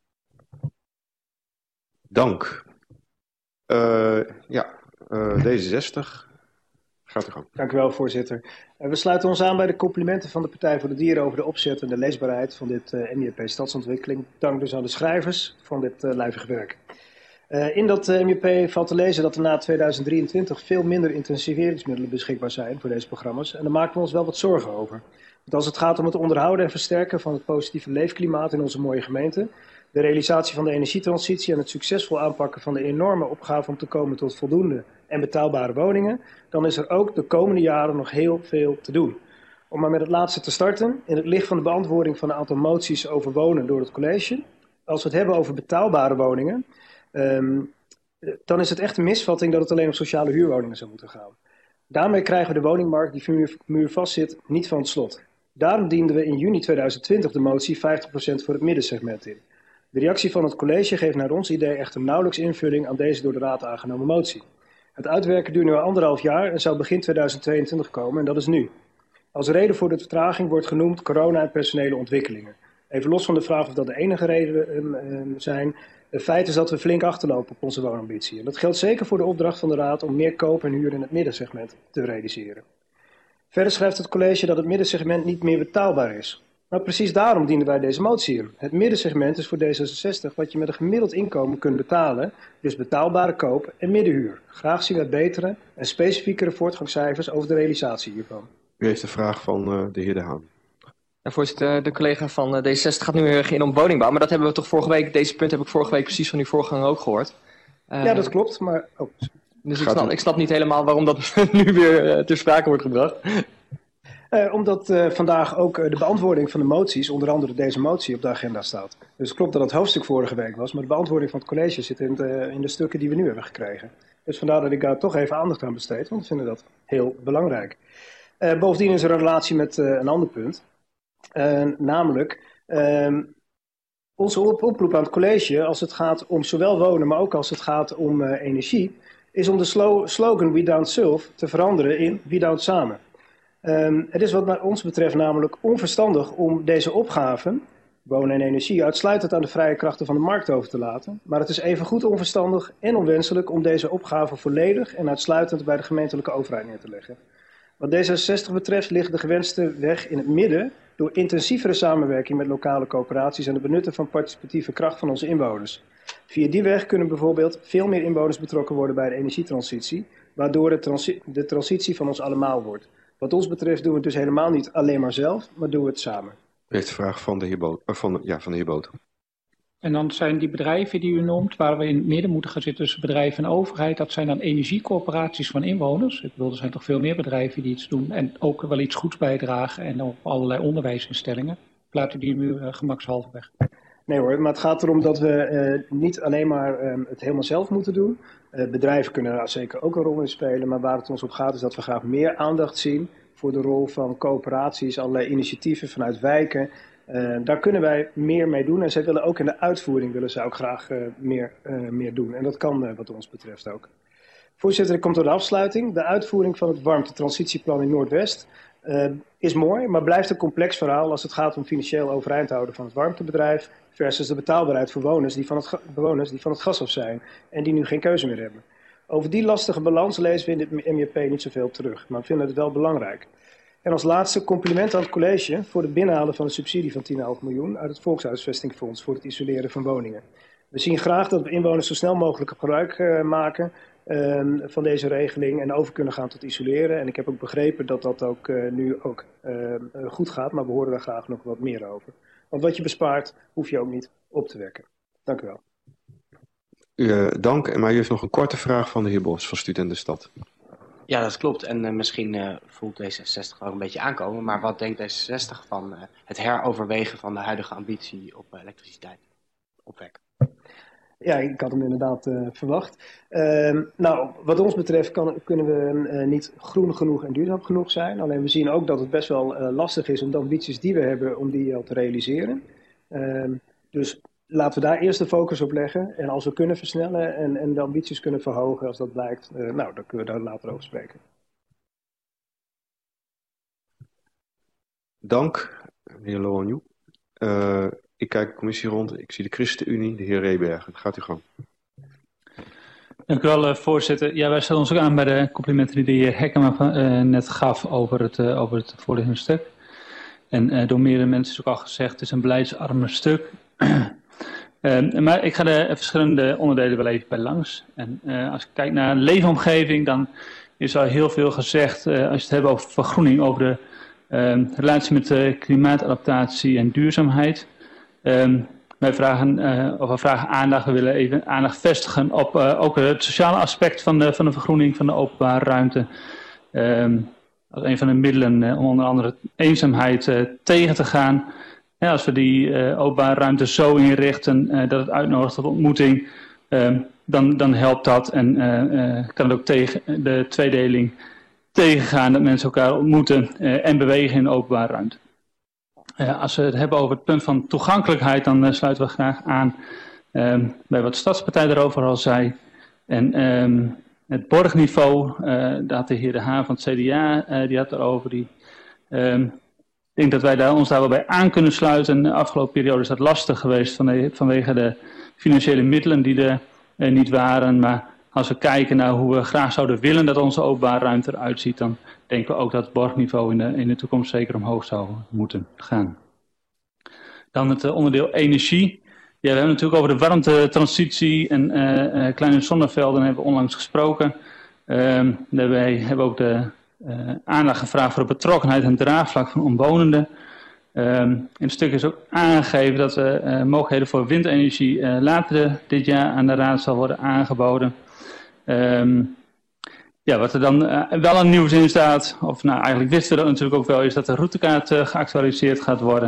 Speaker 2: Dank. D66. Gaat u gang.
Speaker 9: Dank u wel, voorzitter. We sluiten ons aan bij de complimenten van de Partij voor de Dieren over de opzet en de leesbaarheid van dit MJP Stadsontwikkeling. Dank dus aan de schrijvers van dit lijvige werk. In dat MJP valt te lezen dat er na 2023 veel minder intensiveringsmiddelen beschikbaar zijn voor deze programma's. En daar maken we ons wel wat zorgen over. Want als het gaat om het onderhouden en versterken van het positieve leefklimaat in onze mooie gemeente, de realisatie van de energietransitie en het succesvol aanpakken van de enorme opgave om te komen tot voldoende en betaalbare woningen, dan is er ook de komende jaren nog heel veel te doen. Om maar met het laatste te starten, in het licht van de beantwoording van een aantal moties over wonen door het college. Als we het hebben over betaalbare woningen, dan is het echt een misvatting dat het alleen om sociale huurwoningen zou moeten gaan. Daarmee krijgen we de woningmarkt die muurvast zit niet van het slot. Daarom dienden we in juni 2020 de motie 50% voor het middensegment in. De reactie van het college geeft naar ons idee echter nauwelijks invulling aan deze door de raad aangenomen motie. Het uitwerken duurt nu al 1,5 jaar en zou begin 2022 komen en dat is nu. Als reden voor de vertraging wordt genoemd corona en personele ontwikkelingen. Even los van de vraag of dat de enige redenen zijn. Het feit is dat we flink achterlopen op onze woonambitie. En dat geldt zeker voor de opdracht van de raad om meer koop en huur in het middensegment te realiseren. Verder schrijft het college dat het middensegment niet meer betaalbaar is. Maar precies daarom dienen wij deze motie in. Het middensegment is voor D66 wat je met een gemiddeld inkomen kunt betalen, dus betaalbare koop en middenhuur. Graag zien wij betere en specifiekere voortgangscijfers over de realisatie hiervan.
Speaker 2: U heeft de vraag van de heer De Haan.
Speaker 8: Ja, voorzitter, de collega van D66 gaat nu heel erg in om woningbouw, maar dat hebben we toch vorige week, deze punt heb ik vorige week precies van uw voorganger ook gehoord.
Speaker 9: Ja, dat klopt, maar...
Speaker 8: Dus ik snap niet helemaal waarom dat nu weer ter sprake wordt gebracht.
Speaker 9: Omdat vandaag ook de beantwoording van de moties, onder andere deze motie, op de agenda staat. Dus het klopt dat het hoofdstuk vorige week was, maar de beantwoording van het college zit in de stukken die we nu hebben gekregen. Dus vandaar dat ik daar toch even aandacht aan besteed, want we vinden dat heel belangrijk. Bovendien is er een relatie met een ander punt. Namelijk onze oproep aan het college als het gaat om zowel wonen, maar ook als het gaat om energie, is om de slogan We Down Self te veranderen in We Down Samen. Het is wat ons betreft namelijk onverstandig om deze opgaven, wonen en energie, uitsluitend aan de vrije krachten van de markt over te laten. Maar het is evengoed onverstandig en onwenselijk om deze opgaven volledig en uitsluitend bij de gemeentelijke overheid neer te leggen. Wat D66 betreft ligt de gewenste weg in het midden door intensievere samenwerking met lokale coöperaties en het benutten van participatieve kracht van onze inwoners. Via die weg kunnen bijvoorbeeld veel meer inwoners betrokken worden bij de energietransitie, waardoor de transitie van ons allemaal wordt. Wat ons betreft doen we het dus helemaal niet alleen maar zelf, maar doen we het samen.
Speaker 2: U heeft de vraag van de heer Boot.
Speaker 4: En dan zijn die bedrijven die u noemt, waar we in het midden moeten gaan zitten tussen bedrijf en overheid, dat zijn dan energiecoöperaties van inwoners. Ik bedoel, er zijn toch veel meer bedrijven die iets doen en ook wel iets goeds bijdragen en ook allerlei onderwijsinstellingen. Laat u die nu gemakshalve weg.
Speaker 9: Nee hoor, maar het gaat erom dat we niet alleen maar het helemaal zelf moeten doen. Bedrijven kunnen daar zeker ook een rol in spelen, maar waar het ons op gaat is dat we graag meer aandacht zien voor de rol van coöperaties, allerlei initiatieven vanuit wijken. Daar kunnen wij meer mee doen en zij willen ook in de uitvoering willen zij ook graag meer doen. En dat kan wat ons betreft ook. Voorzitter, ik kom tot de afsluiting. De uitvoering van het warmtetransitieplan in Noordwest is mooi, maar blijft een complex verhaal als het gaat om financieel overeind houden van het warmtebedrijf versus de betaalbaarheid voor bewoners die van het gas af zijn en die nu geen keuze meer hebben. Over die lastige balans lezen we in dit MJP niet zoveel terug, maar we vinden het wel belangrijk. En als laatste compliment aan het college voor het binnenhalen van een subsidie van 10,5 miljoen uit het Volkshuisvestingfonds voor het isoleren van woningen. We zien graag dat we inwoners zo snel mogelijk gebruik maken van deze regeling en over kunnen gaan tot isoleren. En ik heb ook begrepen dat dat ook nu ook goed gaat, maar we horen daar graag nog wat meer over. Want wat je bespaart, hoef je ook niet op te wekken. Dank u wel.
Speaker 2: Dank, maar u heeft nog een korte vraag van de heer Bos van Studentenstad.
Speaker 3: Ja, dat klopt. En misschien voelt D66 ook een beetje aankomen. Maar wat denkt D66 van het heroverwegen van de huidige ambitie op elektriciteit opwekken?
Speaker 9: Ja, ik had hem inderdaad verwacht. Nou, wat ons betreft kunnen we niet groen genoeg en duurzaam genoeg zijn. Alleen we zien ook dat het best wel lastig is om de ambities die we hebben, om die al te realiseren. Dus laten we daar eerst de focus op leggen. En als we kunnen versnellen en de ambities kunnen verhogen, als dat blijkt, nou, dan kunnen we daar later over spreken.
Speaker 2: Dank, meneer Loanjoe. Ik kijk de commissie rond. Ik zie de ChristenUnie, de heer Rebergen. Gaat u gang.
Speaker 10: Dank u wel, voorzitter. Ja, wij stellen ons ook aan bij de complimenten die de heer Hekkema net gaf over het voorliggende stuk. En door meerdere mensen is ook al gezegd, het is een beleidsarme stuk. Maar ik ga de verschillende onderdelen wel even bij langs. En als ik kijk naar leefomgeving, dan is al heel veel gezegd, als je het hebt over vergroening, over de relatie met klimaatadaptatie en duurzaamheid. Wij vragen aandacht, we willen even aandacht vestigen op ook het sociale aspect van de vergroening van de openbare ruimte. Als een van de middelen om onder andere eenzaamheid tegen te gaan. Ja, als we die openbare ruimte zo inrichten dat het uitnodigt tot ontmoeting, dan helpt dat en kan het ook tegen de tweedeling tegengaan dat mensen elkaar ontmoeten en bewegen in de openbare ruimte. Als we het hebben over het punt van toegankelijkheid, dan sluiten we graag aan bij wat de Stadspartij daarover al zei. En het borgniveau, daar had de heer De Haan van het CDA, die had erover. Ik denk dat wij ons daar wel bij aan kunnen sluiten. De afgelopen periode is dat lastig geweest vanwege de financiële middelen die er niet waren. Maar als we kijken naar hoe we graag zouden willen dat onze openbare ruimte eruit ziet, dan denken we ook dat het borgniveau in de toekomst zeker omhoog zou moeten gaan. Dan het onderdeel energie. Ja, we hebben natuurlijk over de warmtetransitie en kleine zonnevelden hebben we onlangs gesproken. Daarbij hebben we ook de aandacht gevraagd voor de betrokkenheid en draagvlak van omwonenden. In het stuk is ook aangegeven dat mogelijkheden voor windenergie later dit jaar aan de Raad zal worden aangeboden. Ja, wat er dan wel aan nieuws in staat, of nou eigenlijk wisten we dat natuurlijk ook wel, is dat de routekaart geactualiseerd gaat worden.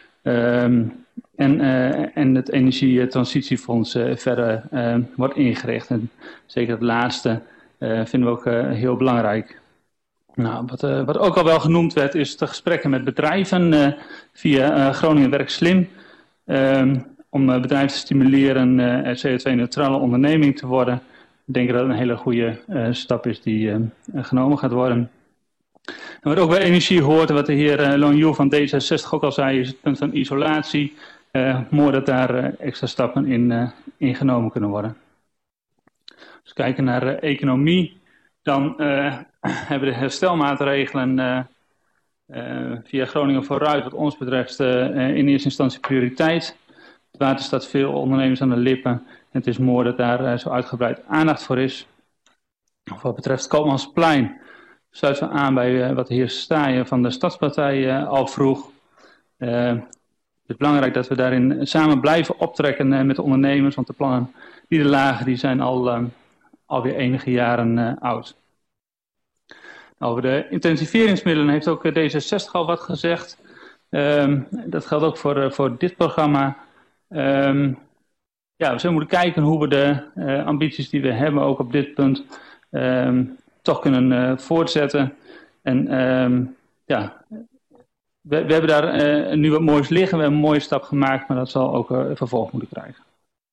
Speaker 10: En het energietransitiefonds verder wordt ingericht. En zeker het laatste vinden we ook heel belangrijk. Nou, wat ook al wel genoemd werd, is de gesprekken met bedrijven via Groningen Werkt Slim. Om bedrijven te stimuleren CO2-neutrale onderneming te worden. Ik denk dat het een hele goede stap is die genomen gaat worden. En wat ook bij energie hoort, en wat de heer Loanjoe van D66 ook al zei, is het punt van isolatie. Mooi dat daar extra stappen in genomen kunnen worden. Als we kijken naar economie, dan hebben we de herstelmaatregelen via Groningen Vooruit, wat ons betreft, in eerste instantie prioriteit. Het water staat veel ondernemers aan de lippen. En het is mooi dat daar zo uitgebreid aandacht voor is. Wat betreft Koopmansplein sluiten we aan bij wat de heer Staaien van de Stadspartij al vroeg. Het is belangrijk dat we daarin samen blijven optrekken met de ondernemers, want de plannen die er lagen, die zijn alweer enige jaren oud. Over de intensiveringsmiddelen heeft ook D66 al wat gezegd. Dat geldt ook voor dit programma. Ja, we zullen moeten kijken hoe we de ambities die we hebben ook op dit punt toch kunnen voortzetten. En ja, we hebben daar nu wat moois liggen. We hebben een mooie stap gemaakt, maar dat zal ook vervolg moeten krijgen.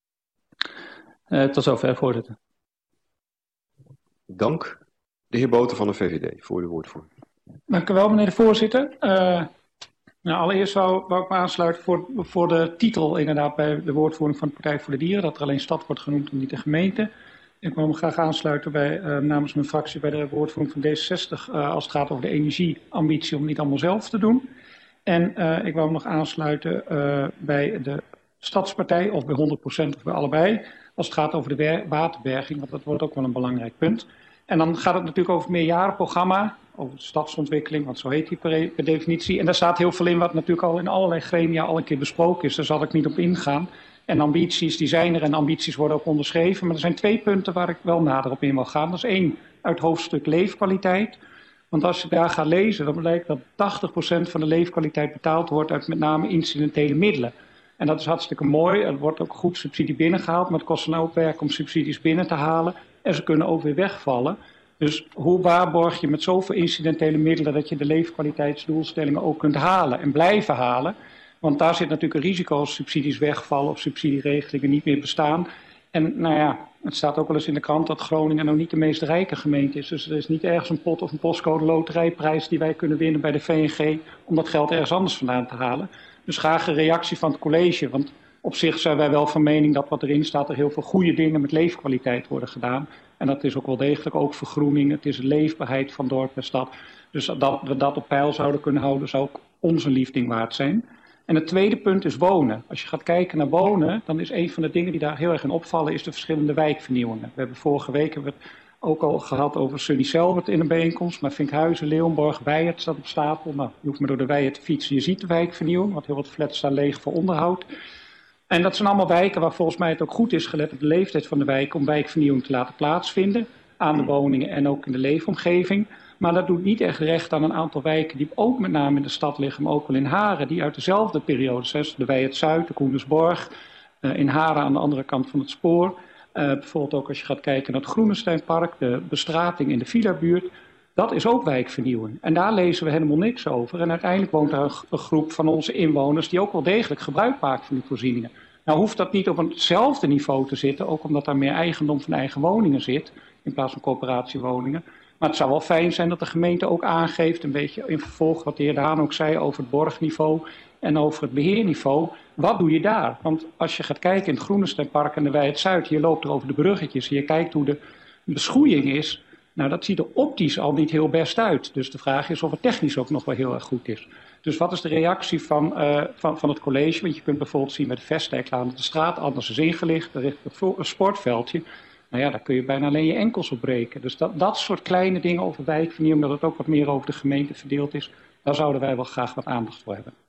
Speaker 10: Tot zover, voorzitter.
Speaker 2: Dank. De heer Boten van de VVD voor de woordvoering.
Speaker 4: Dank u wel, meneer de voorzitter. Nou, allereerst wou ik me aansluiten voor de titel inderdaad bij de woordvoering van de Partij voor de Dieren. Dat er alleen stad wordt genoemd en niet de gemeente. Ik wil me graag aansluiten namens mijn fractie bij de woordvoering van D66 als het gaat over de energieambitie om het niet allemaal zelf te doen. En ik wil me nog aansluiten bij de Stadspartij of bij 100% of bij allebei als het gaat over de waterberging, want dat wordt ook wel een belangrijk punt. En dan gaat het natuurlijk over het meerjarenprogramma, over de stadsontwikkeling, want zo heet die per definitie. En daar staat heel veel in wat natuurlijk al in allerlei gremia al een keer besproken is. Daar zal ik niet op ingaan. En ambities, die zijn er en ambities worden ook onderschreven. Maar er zijn 2 punten waar ik wel nader op in wil gaan. Dat is 1 uit het hoofdstuk leefkwaliteit. Want als je daar gaat lezen, dan blijkt dat 80% van de leefkwaliteit betaald wordt uit met name incidentele middelen. En dat is hartstikke mooi. Er wordt ook goed subsidie binnengehaald, maar het kost een hoop werk om subsidies binnen te halen. En ze kunnen ook weer wegvallen. Dus hoe waarborg je met zoveel incidentele middelen dat je de leefkwaliteitsdoelstellingen ook kunt halen en blijven halen? Want daar zit natuurlijk een risico als subsidies wegvallen of subsidieregelingen niet meer bestaan. En nou ja, het staat ook wel eens in de krant dat Groningen nou niet de meest rijke gemeente is. Dus er is niet ergens een pot of een postcode loterijprijs die wij kunnen winnen bij de VNG om dat geld ergens anders vandaan te halen. Dus graag een reactie van het college, want op zich zijn wij wel van mening dat wat erin staat er heel veel goede dingen met leefkwaliteit worden gedaan. En dat is ook wel degelijk ook vergroening, het is de leefbaarheid van dorp en stad. Dus dat we dat op peil zouden kunnen houden zou ook onze liefding waard zijn. En het tweede punt is wonen. Als je gaat kijken naar wonen, dan is een van de dingen die daar heel erg in opvallen is de verschillende wijkvernieuwingen. We hebben vorige week het ook al gehad over Sunny Selwert in een bijeenkomst, maar Vinkhuizen, Leeuwenborg, Wijert staat op stapel. Nou, je hoeft maar door de Wijert te fietsen, je ziet de wijkvernieuwing, want heel wat flats staan leeg voor onderhoud. En dat zijn allemaal wijken waar volgens mij het ook goed is gelet op de leeftijd van de wijk om wijkvernieuwing te laten plaatsvinden aan de woningen en ook in de leefomgeving. Maar dat doet niet echt recht aan een aantal wijken die ook met name in de stad liggen, maar ook wel in Haren, die uit dezelfde periode zijn. De Wijert Zuid, de Koendersborg, in Haren aan de andere kant van het spoor. Bijvoorbeeld ook als je gaat kijken naar het Groenesteinpark, de bestrating in de Villa-buurt. Dat is ook wijkvernieuwing. En daar lezen we helemaal niks over. En uiteindelijk woont daar een groep van onze inwoners die ook wel degelijk gebruik maakt van die voorzieningen. Nou hoeft dat niet op hetzelfde niveau te zitten, ook omdat daar meer eigendom van eigen woningen zit, in plaats van coöperatiewoningen. Maar het zou wel fijn zijn dat de gemeente ook aangeeft, een beetje in vervolg wat de heer De Haan ook zei over het borgniveau en over het beheerniveau. Wat doe je daar? Want als je gaat kijken in het Groenesteinpark en de Wijert Zuid, je loopt er over de bruggetjes en je kijkt hoe de beschoeiing is. Nou, dat ziet er optisch al niet heel best uit. Dus de vraag is of het technisch ook nog wel heel erg goed is. Dus wat is de reactie van het college? Want je kunt bijvoorbeeld zien met de Vestdijklaan dat de straat anders is ingelicht. Er ligt een sportveldje. Nou ja, daar kun je bijna alleen je enkels op breken. Dus dat soort kleine dingen over wijkvernieuwing, dat het ook wat meer over de gemeente verdeeld is, daar zouden wij wel graag wat aandacht voor hebben.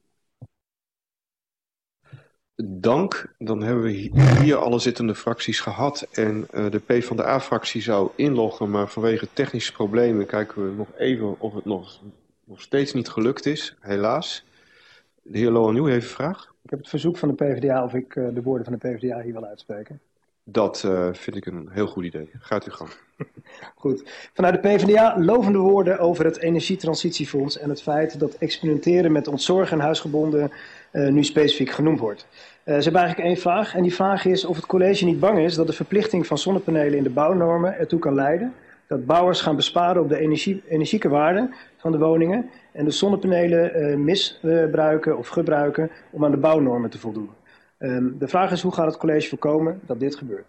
Speaker 2: Dank. Dan hebben we hier alle zittende fracties gehad. En de PvdA-fractie zou inloggen, maar vanwege technische problemen kijken we nog even of het nog steeds niet gelukt is, helaas. De heer Loanieu heeft een vraag.
Speaker 9: Ik heb het verzoek van de PvdA of ik de woorden van de PvdA hier wil uitspreken.
Speaker 2: Dat vind ik een heel goed idee. Gaat u gang.
Speaker 9: Goed. Vanuit de PvdA lovende woorden over het Energietransitiefonds en het feit dat experimenteren met ontzorg en huisgebonden nu specifiek genoemd wordt. Ze hebben eigenlijk 1 vraag en die vraag is of het college niet bang is dat de verplichting van zonnepanelen in de bouwnormen ertoe kan leiden dat bouwers gaan besparen op de energieke waarde van de woningen en de zonnepanelen misbruiken of gebruiken om aan de bouwnormen te voldoen. De vraag is hoe gaat het college voorkomen dat dit gebeurt?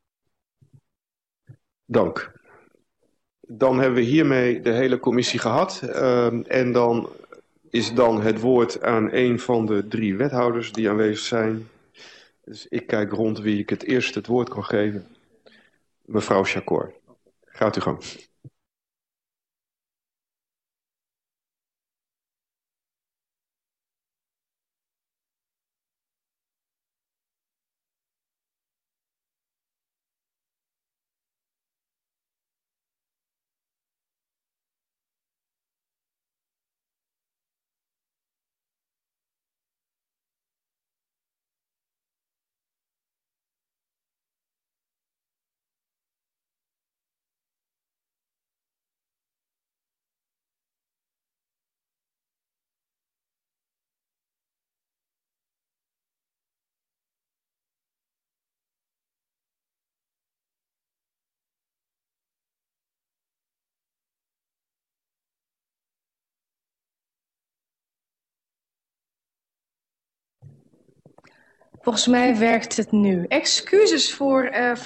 Speaker 2: Dank. Dan hebben we hiermee de hele commissie gehad. En dan is dan het woord aan een van de 3 wethouders die aanwezig zijn. Dus ik kijk rond wie ik het eerst het woord kan geven. Mevrouw Chacor, gaat u gang.
Speaker 11: Volgens mij werkt het nu. Excuses voor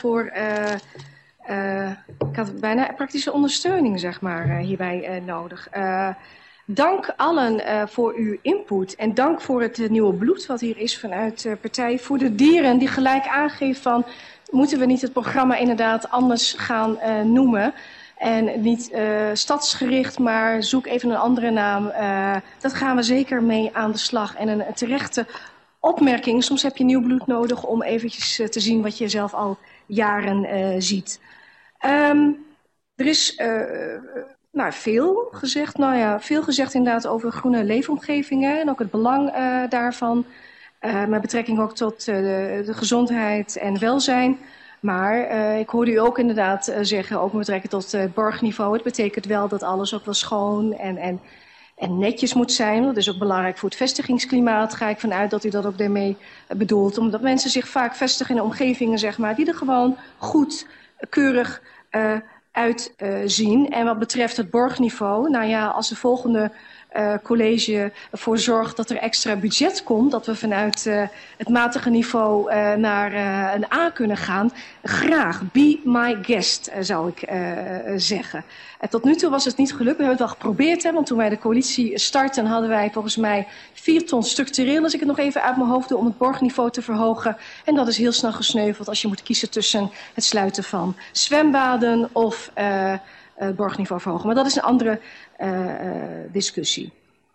Speaker 11: ik had bijna praktische ondersteuning, zeg maar, hierbij nodig. Dank allen voor uw input en dank voor het nieuwe bloed wat hier is vanuit Partij voor de Dieren, die gelijk aangeeft van, moeten we niet het programma inderdaad anders gaan noemen? En niet stadsgericht, maar zoek even een andere naam. Dat gaan we zeker mee aan de slag. En een terechte opmerking. Soms heb je nieuw bloed nodig om eventjes te zien wat je zelf al jaren ziet. Er is veel gezegd. Nou ja, veel gezegd inderdaad over groene leefomgevingen. En ook het belang daarvan. Met betrekking ook tot de gezondheid en welzijn. Maar ik hoorde u ook inderdaad zeggen, ook met betrekking tot borgniveau. Het betekent wel dat alles ook wel schoon en netjes moet zijn. Dat is ook belangrijk voor het vestigingsklimaat. Ga ik vanuit dat u dat ook daarmee bedoelt. Omdat mensen zich vaak vestigen in omgevingen, zeg maar, die er gewoon goed, keurig uitzien. En wat betreft het borgniveau, nou ja, als de volgende college ervoor zorgt dat er extra budget komt, dat we vanuit het matige niveau naar een A kunnen gaan, graag, be my guest, zou ik zeggen. Tot nu toe was het niet gelukt, we hebben het wel geprobeerd, hè, want toen wij de coalitie startten hadden wij volgens mij 4 ton structureel, als ik het nog even uit mijn hoofd doe, om het borgniveau te verhogen. En dat is heel snel gesneuveld als je moet kiezen tussen het sluiten van zwembaden of het borgniveau verhogen. Maar dat is een andere discussie.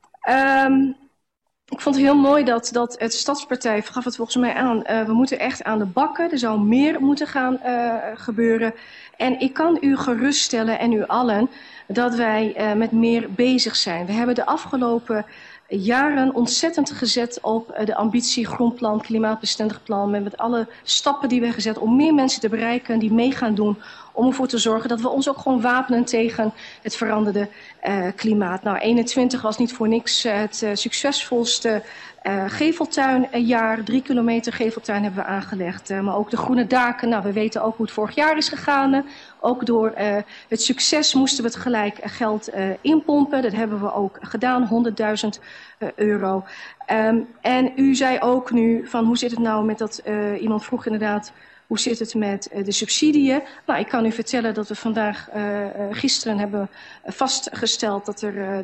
Speaker 11: Ik vond het heel mooi dat het Stadspartij gaf het volgens mij aan. We moeten echt aan de bakken. Er zou meer moeten gaan gebeuren. En ik kan u geruststellen en u allen dat wij met meer bezig zijn. We hebben de afgelopen jaren ontzettend gezet op de ambitie, groenplan, klimaatbestendig plan. Met alle stappen die we hebben gezet om meer mensen te bereiken die mee gaan doen. Om ervoor te zorgen dat we ons ook gewoon wapenen tegen het veranderde klimaat. Nou, 21 was niet voor niks het succesvolste geveltuinjaar. 3 kilometer geveltuin hebben we aangelegd. Maar ook de groene daken. Nou, we weten ook hoe het vorig jaar is gegaan. Ook door het succes moesten we het gelijk geld inpompen. Dat hebben we ook gedaan, 100.000 euro. En u zei ook nu van hoe zit het nou met dat, iemand vroeg inderdaad, hoe zit het met de subsidieën? Nou, ik kan u vertellen dat we vandaag, gisteren hebben vastgesteld dat er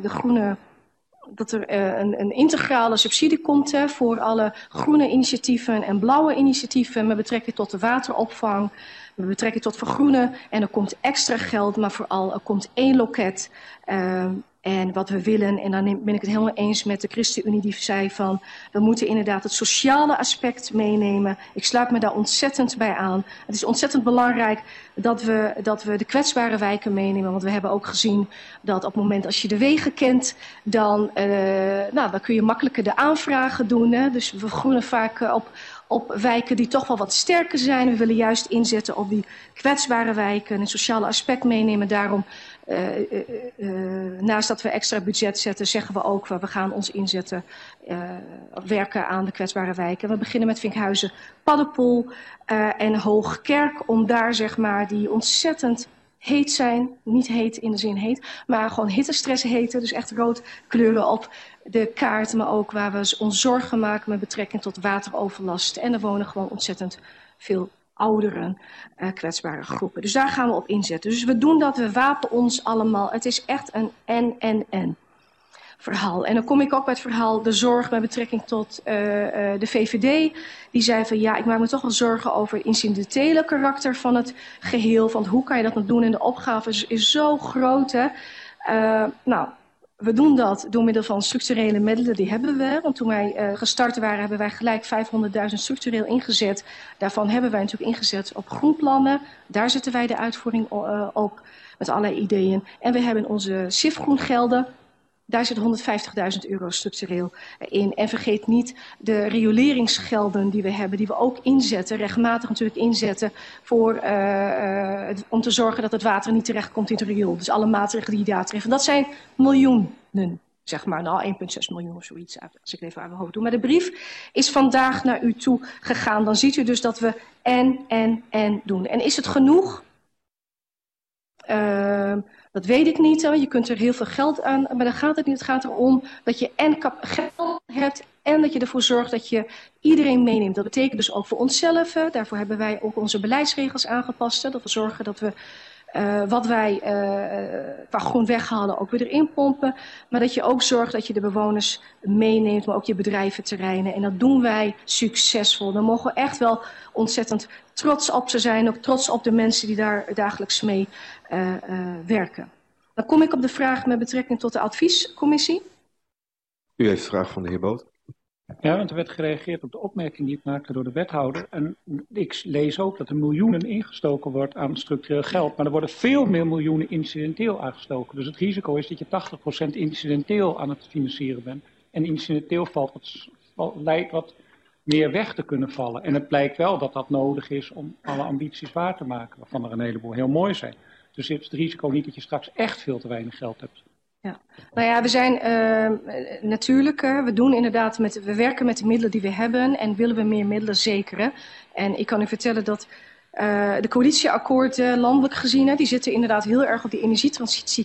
Speaker 11: een integrale subsidie komt voor alle groene initiatieven en blauwe initiatieven met betrekking tot de wateropvang, met betrekking tot vergroenen. En er komt extra geld, maar vooral er komt 1 loket. En wat we willen, en dan ben ik het helemaal eens met de ChristenUnie die zei van, we moeten inderdaad het sociale aspect meenemen. Ik sluit me daar ontzettend bij aan. Het is ontzettend belangrijk dat we de kwetsbare wijken meenemen. Want we hebben ook gezien dat op het moment als je de wegen kent, dan kun je makkelijker de aanvragen doen. Hè? Dus we vergroenen vaak op wijken die toch wel wat sterker zijn. We willen juist inzetten op die kwetsbare wijken en het sociale aspect meenemen. Daarom, naast dat we extra budget zetten, zeggen we ook, we gaan ons inzetten, werken aan de kwetsbare wijken. We beginnen met Vinkhuizen, Paddepoel en Hoogkerk, om daar zeg maar die ontzettend heet zijn, niet heet in de zin heet, maar gewoon hittestress heten, dus echt rood kleuren op de kaart, maar ook waar we ons zorgen maken met betrekking tot wateroverlast. En er wonen gewoon ontzettend veel ouderen, kwetsbare groepen. Dus daar gaan we op inzetten. Dus we doen dat, we wapen ons allemaal. Het is echt een en verhaal. En dan kom ik ook bij het verhaal de zorg met betrekking tot de VVD. Die zei van ja, ik maak me toch wel zorgen over het incidentele karakter van het geheel. Van hoe kan je dat nou doen? En de opgave is zo groot. Hè? We doen dat door middel van structurele middelen, die hebben we. Want toen wij gestart waren, hebben wij gelijk 500.000 structureel ingezet. Daarvan hebben wij natuurlijk ingezet op groenplannen. Daar zetten wij de uitvoering op met allerlei ideeën. En we hebben onze SIF-groengelden. Daar zit 150.000 euro structureel in. En vergeet niet de rioleringsgelden die we hebben, die we ook inzetten, regelmatig natuurlijk inzetten, om te zorgen dat het water niet terecht komt in het riool. Dus alle maatregelen die daar treffen. Dat zijn miljoenen, zeg maar. Nou, 1,6 miljoen of zoiets, als ik het even aan mijn hoofd doe. Maar de brief is vandaag naar u toe gegaan. Dan ziet u dus dat we en doen. En is het genoeg? Dat weet ik niet. Je kunt er heel veel geld aan, maar dan gaat het niet. Het gaat erom dat je geld hebt en dat je ervoor zorgt dat je iedereen meeneemt. Dat betekent dus ook voor onszelf. Daarvoor hebben wij ook onze beleidsregels aangepast. Dat we zorgen dat we wat wij qua groen weghalen ook weer erin pompen. Maar dat je ook zorgt dat je de bewoners meeneemt, maar ook je bedrijventerreinen. En dat doen wij succesvol. Daar mogen we echt wel ontzettend trots op ze zijn. Ook trots op de mensen die daar dagelijks mee werken. Dan kom ik op de vraag met betrekking tot de adviescommissie.
Speaker 2: U heeft de vraag van de heer Boot.
Speaker 4: Ja, want er werd gereageerd op de opmerking die ik maakte door de wethouder. En ik lees ook dat er miljoenen ingestoken wordt aan structureel geld. Maar er worden veel meer miljoenen incidenteel aangestoken. Dus het risico is dat je 80% incidenteel aan het financieren bent. En incidenteel lijkt wat meer weg te kunnen vallen. En het blijkt wel dat dat nodig is om alle ambities waar te maken. Waarvan er een heleboel heel mooi zijn. Dus het is het risico niet dat je straks echt veel te weinig geld hebt.
Speaker 11: Ja. Nou ja, we zijn natuurlijk, we werken met de middelen die we hebben en willen we meer middelen zekeren. En ik kan u vertellen dat de coalitieakkoorden landelijk gezien, die zitten inderdaad heel erg op die energietransitie,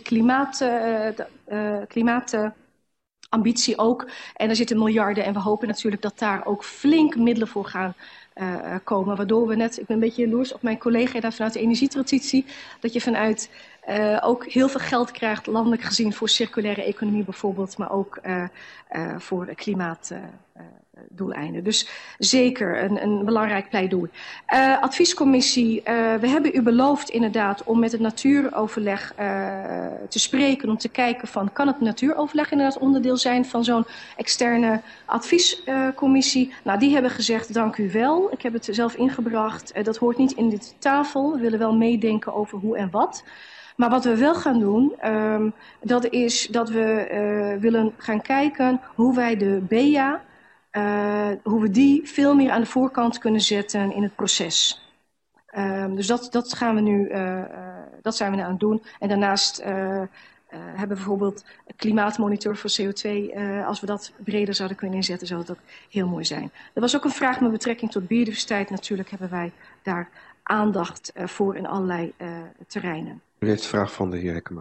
Speaker 11: klimaatambitie ook. En er zitten miljarden en we hopen natuurlijk dat daar ook flink middelen voor gaan komen. Waardoor we net, ik ben een beetje jaloers op mijn collega daar vanuit de energietransitie, dat je vanuit ook heel veel geld krijgt, landelijk gezien, voor circulaire economie bijvoorbeeld, maar ook voor klimaatdoeleinden. Dus zeker een belangrijk pleidooi. Adviescommissie, we hebben u beloofd inderdaad om met het natuuroverleg te spreken, om te kijken van, kan het natuuroverleg inderdaad onderdeel zijn van zo'n externe adviescommissie? Nou, die hebben gezegd, dank u wel. Ik heb het zelf ingebracht. Dat hoort niet in dit tafel. We willen wel meedenken over hoe en wat. Maar wat we wel gaan doen, dat is dat we willen gaan kijken hoe wij de BEA, hoe we die veel meer aan de voorkant kunnen zetten in het proces. Dus dat gaan we nu, dat zijn we nu aan het doen. En daarnaast hebben we bijvoorbeeld een klimaatmonitor voor CO2. Als we dat breder zouden kunnen inzetten, zou dat ook heel mooi zijn. Er was ook een vraag met betrekking tot biodiversiteit. Natuurlijk hebben wij daar aandacht voor in allerlei terreinen.
Speaker 2: U heeft de vraag van de heer Hekkema.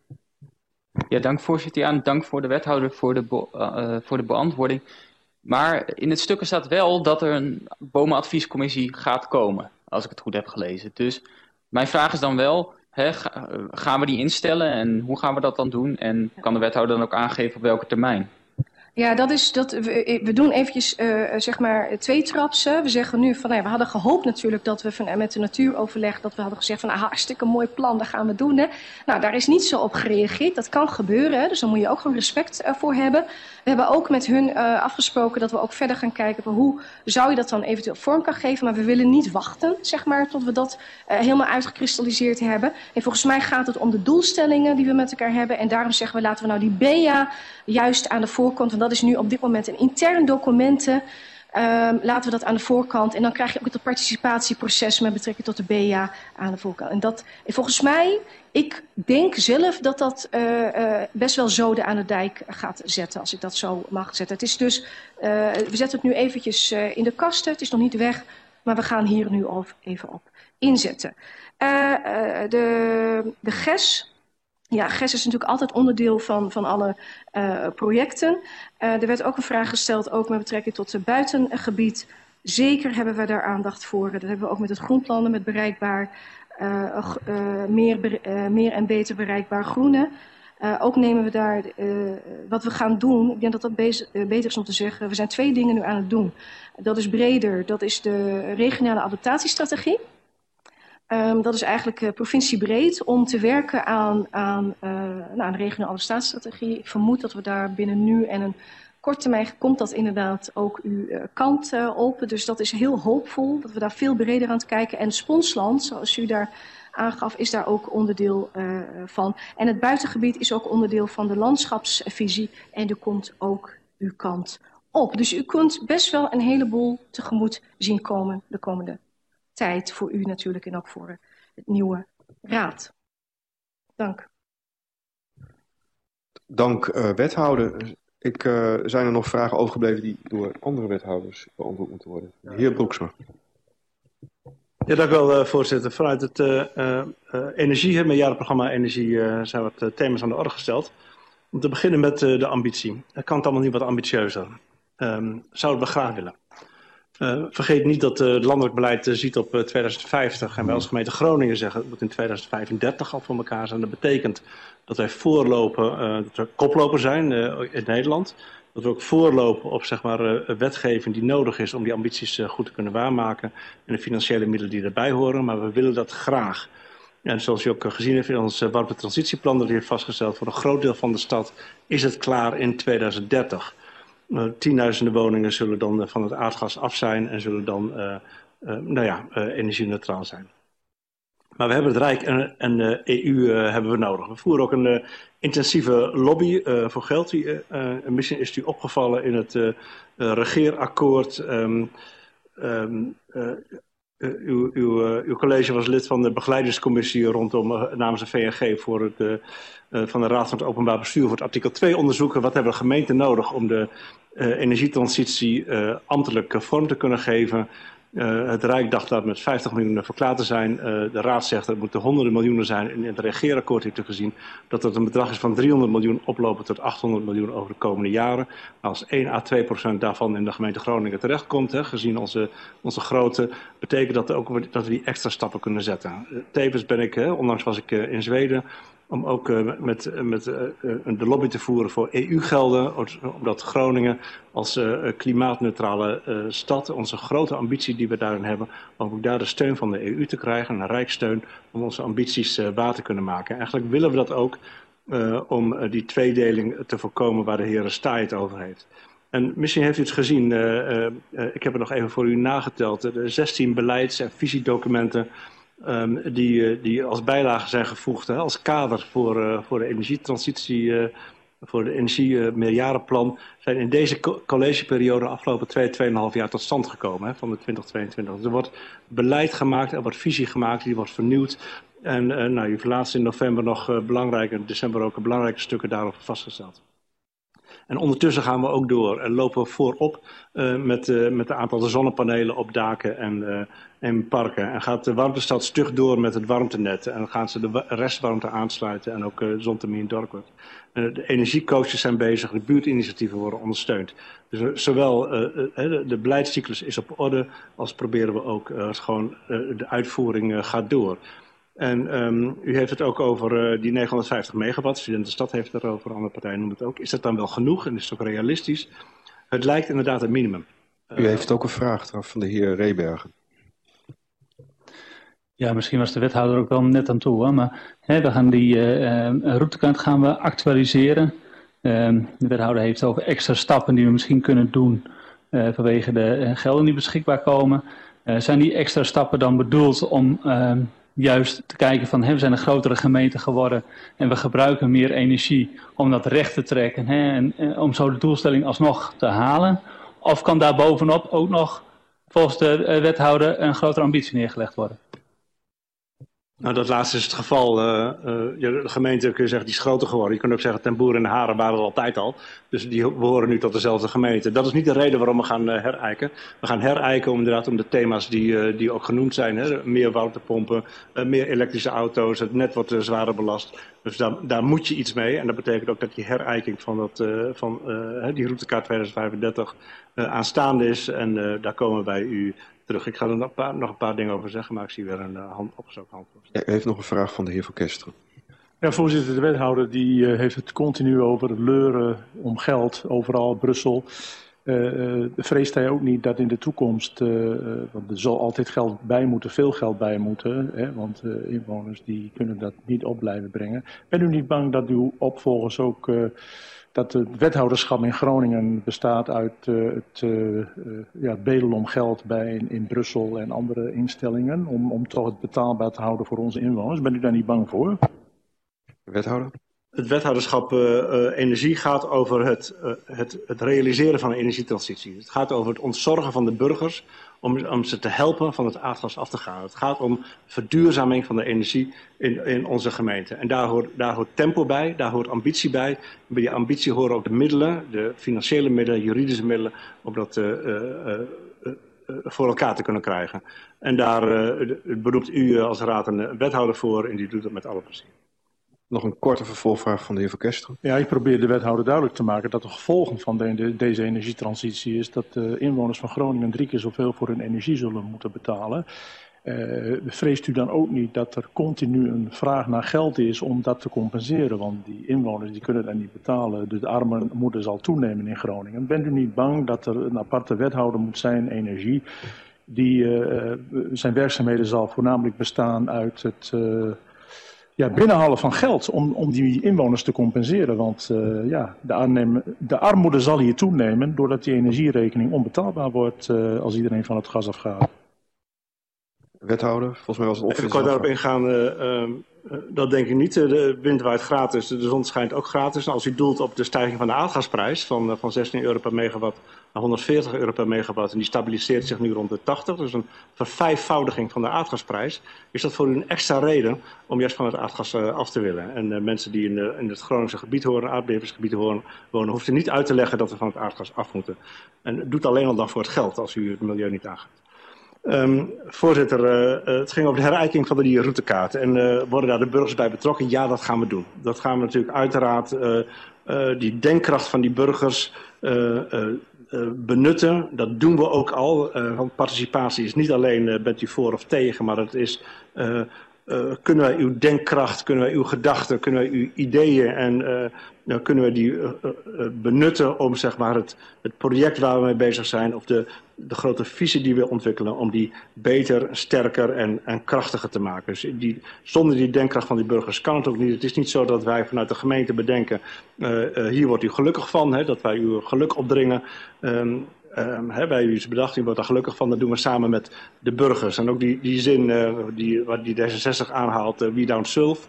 Speaker 7: Ja, dank voorzitter. Ja, en dank voor de wethouder voor de beantwoording. Maar in het stukken staat wel dat er een bomenadviescommissie gaat komen, als ik het goed heb gelezen. Dus mijn vraag is dan wel, gaan we die instellen en hoe gaan we dat dan doen? En kan de wethouder dan ook aangeven op welke termijn? Ja,
Speaker 11: we doen eventjes zeg maar tweetrapsen. We zeggen nu van, we hadden gehoopt natuurlijk dat we met de natuuroverleg, dat we hadden gezegd van, hartstikke mooi plan, dat gaan we doen. Hè. Nou, daar is niet zo op gereageerd. Dat kan gebeuren, hè. Dus daar moet je ook gewoon respect voor hebben. We hebben ook met hun afgesproken dat we ook verder gaan kijken van hoe zou je dat dan eventueel vorm kan geven. Maar we willen niet wachten, zeg maar, tot we dat helemaal uitgekristalliseerd hebben. En volgens mij gaat het om de doelstellingen die we met elkaar hebben. En daarom zeggen we, laten we nou die BEA juist aan de voorkant, want dat is nu op dit moment een intern documenten. Laten we dat aan de voorkant. En dan krijg je ook het participatieproces met betrekking tot de BEA aan de voorkant. En dat, volgens mij, ik denk zelf dat dat best wel zoden aan de dijk gaat zetten, als ik dat zo mag zetten. Het is dus, we zetten het nu eventjes in de kasten, het is nog niet weg, maar we gaan hier nu even op inzetten. De GES. Ja, GES is natuurlijk altijd onderdeel van alle projecten. Er werd ook een vraag gesteld, ook met betrekking tot het buitengebied. Zeker hebben we daar aandacht voor. Dat hebben we ook met het groenplannen, met bereikbaar, meer en beter bereikbaar groene. Ook nemen we daar, wat we gaan doen, ik denk dat dat beter is om te zeggen, we zijn 2 dingen nu aan het doen. Dat is breder, dat is de regionale adaptatiestrategie. Dat is eigenlijk provinciebreed om te werken aan een regionale adaptatiestrategie. Ik vermoed dat we daar binnen nu en een korte termijn komt dat inderdaad ook uw kant op. Dus dat is heel hoopvol dat we daar veel breder aan het kijken. En Sponsland, zoals u daar aangaf, is daar ook onderdeel van. En het buitengebied is ook onderdeel van de landschapsvisie en er komt ook uw kant op. Dus u kunt best wel een heleboel tegemoet zien komen de komende tijd voor u natuurlijk en ook voor het nieuwe raad. Dank.
Speaker 2: Dank wethouder. Zijn er nog vragen overgebleven die door andere wethouders beantwoord moeten worden? De heer Broeksma.
Speaker 12: Ja, dank u wel voorzitter. Vanuit het meerjarenprogramma Energie zijn wat thema's aan de orde gesteld. Om te beginnen met de ambitie. Het kan het allemaal niet wat ambitieuzer. zouden we graag willen. Vergeet niet dat het landelijk beleid ziet op 2050 en wij als gemeente Groningen zeggen het moet in 2035 al voor elkaar zijn. Dat betekent dat wij voorlopen, dat we koploper zijn in Nederland. Dat we ook voorlopen op zeg maar, wetgeving die nodig is om die ambities goed te kunnen waarmaken. En de financiële middelen die erbij horen. Maar we willen dat graag. En zoals u ook gezien heeft in ons warmtetransitieplan dat u heeft vastgesteld voor een groot deel van de stad is het klaar in 2030. Tienduizenden woningen zullen dan van het aardgas af zijn en zullen dan energie-neutraal zijn. Maar we hebben het Rijk en de EU hebben we nodig. We voeren ook een intensieve lobby voor geld. Misschien is u opgevallen in het regeerakkoord. Uw college was lid van de begeleidingscommissie rondom namens de VNG voor het, van de Raad van het Openbaar Bestuur voor het artikel 2 onderzoeken. Wat hebben de gemeenten nodig om de energietransitie ambtelijk vorm te kunnen geven? Het Rijk dacht dat met 50 miljoen verklaard te zijn. De Raad zegt dat het moeten honderden miljoenen zijn. In het regeerakkoord heeft u gezien dat het een bedrag is van 300 miljoen oplopen tot 800 miljoen over de komende jaren. Als 1 à 2% daarvan in de gemeente Groningen terechtkomt, gezien onze grootte, betekent dat ook dat we die extra stappen kunnen zetten. Tevens ben ik, onlangs was ik in Zweden, om ook met de lobby te voeren voor EU-gelden, omdat Groningen als klimaatneutrale stad, onze grote ambitie die we daarin hebben, om ook daar de steun van de EU te krijgen, een rijkssteun om onze ambities waar te kunnen maken. Eigenlijk willen we dat ook om die tweedeling te voorkomen waar de heer Staaij het over heeft. En misschien heeft u het gezien, ik heb het nog even voor u nageteld, de 16 beleids- en visiedocumenten die als bijlage zijn gevoegd, als kader voor de energietransitie, voor de energiemeerjarenplan, zijn in deze collegeperiode de afgelopen 2,5 jaar tot stand gekomen, van de 2022. Dus er wordt beleid gemaakt, er wordt visie gemaakt, die wordt vernieuwd. En u heeft laatst in november nog belangrijke, in december ook belangrijke stukken daarover vastgesteld. En ondertussen gaan we ook door en lopen we voorop met het aantal zonnepanelen op daken en parken. En gaat de warmtestad stug door met het warmtenet. En gaan ze de restwarmte aansluiten en ook Zoetermeer Dorkwerd. De energiecoaches zijn bezig, de buurtinitiatieven worden ondersteund. Dus zowel de beleidscyclus is op orde, als proberen we ook gewoon de uitvoering gaat door. En u heeft het ook over die 950 megawatt. Studentenstad heeft het erover, andere partijen noemen het ook. Is dat dan wel genoeg en is het ook realistisch? Het lijkt inderdaad het minimum.
Speaker 2: U heeft ook een vraag van de heer Rebergen.
Speaker 10: Ja, misschien was de wethouder ook wel net aan toe, hoor. Maar we gaan die routekaart gaan we actualiseren. De wethouder heeft het over extra stappen die we misschien kunnen doen vanwege de gelden die beschikbaar komen. Zijn die extra stappen dan bedoeld om juist te kijken van we zijn een grotere gemeente geworden en we gebruiken meer energie om dat recht te trekken en om zo de doelstelling alsnog te halen? Of kan daar bovenop ook nog volgens de wethouder een grotere ambitie neergelegd worden?
Speaker 12: Nou, dat laatste is het geval. De gemeente, kun je zeggen, die is groter geworden. Je kunt ook zeggen, Ten Boer en de Haren waren er altijd al. Dus die behoren nu tot dezelfde gemeente. Dat is niet de reden waarom we gaan herijken. We gaan herijken om de thema's die ook genoemd zijn. Meer warmtepompen, meer elektrische auto's, het net wordt zwaarder belast. Dus daar moet je iets mee. En dat betekent ook dat die herijking van die routekaart 2035 aanstaande is. En daar komen wij u terug. Ik ga er nog een paar dingen over zeggen, maar ik zie weer een opgestoken hand.
Speaker 2: Ja, u heeft nog een vraag van de heer Van Kesteren.
Speaker 1: Ja, voorzitter, de wethouder die heeft het continu over het leuren om geld, overal Brussel. Vreest hij ook niet dat in de toekomst, want er zal altijd geld bij moeten, veel geld bij moeten, want inwoners die kunnen dat niet op blijven brengen. Bent u niet bang dat uw opvolgers ook, dat het wethouderschap in Groningen bestaat uit het bedelen om geld in Brussel en andere instellingen, om toch het betaalbaar te houden voor onze inwoners? Bent u daar niet bang voor?
Speaker 2: Wethouder?
Speaker 12: Het wethouderschap energie gaat over het realiseren van een energietransitie. Het gaat over het ontzorgen van de burgers om ze te helpen van het aardgas af te gaan. Het gaat om verduurzaming van de energie in onze gemeente. En daar hoort tempo bij, daar hoort ambitie bij. En bij die ambitie horen ook de middelen, de financiële middelen, juridische middelen, om dat voor elkaar te kunnen krijgen. En daar beroept u als raad een wethouder voor en die doet dat met alle plezier.
Speaker 2: Nog een korte vervolgvraag van de heer Van Kesteren.
Speaker 1: Ja, ik probeer de wethouder duidelijk te maken dat de gevolgen van deze energietransitie is dat de inwoners van Groningen 3 keer zoveel voor hun energie zullen moeten betalen. Vreest u dan ook niet dat er continu een vraag naar geld is om dat te compenseren? Want die inwoners die kunnen dat niet betalen. Dus de armoede zal toenemen in Groningen. Bent u niet bang dat er een aparte wethouder moet zijn, energie, die zijn werkzaamheden zal voornamelijk bestaan uit het binnenhalen van geld om die inwoners te compenseren? Want de armoede zal hier toenemen doordat die energierekening onbetaalbaar wordt als iedereen van het gas afgaat.
Speaker 2: Wethouder, volgens mij was het
Speaker 12: Even kort daarop ingaan, dat denk ik niet. De wind waait gratis, de zon schijnt ook gratis. En als u doelt op de stijging van de aardgasprijs van 16 euro per megawatt naar 140 euro per megawatt, en die stabiliseert zich nu rond de 80, dus een vervijfvoudiging van de aardgasprijs, is dat voor u een extra reden om juist van het aardgas af te willen. En mensen die in het Groningse gebied horen, aardbevingsgebieden wonen, hoeft u niet uit te leggen dat we van het aardgas af moeten. En doet alleen al dan voor het geld als u het milieu niet aangaat. Voorzitter, het ging over de herijking van die routekaart. En worden daar de burgers bij betrokken? Ja, dat gaan we doen. Dat gaan we natuurlijk uiteraard die denkkracht van die burgers benutten. Dat doen we ook al. Want participatie is niet alleen bent u voor of tegen, maar het is kunnen wij uw denkkracht, kunnen wij uw gedachten, kunnen wij uw ideeën en kunnen we die benutten om zeg maar het project waar we mee bezig zijn of de grote visie die we ontwikkelen om die beter, sterker en krachtiger te maken. Dus zonder die denkkracht van die burgers kan het ook niet. Het is niet zo dat wij vanuit de gemeente bedenken, hier wordt u gelukkig van, dat wij uw geluk opdringen. Bij u is bedacht, u wordt daar gelukkig van, dat doen we samen met de burgers. En ook die zin die D66 aanhaalt, we don't solve.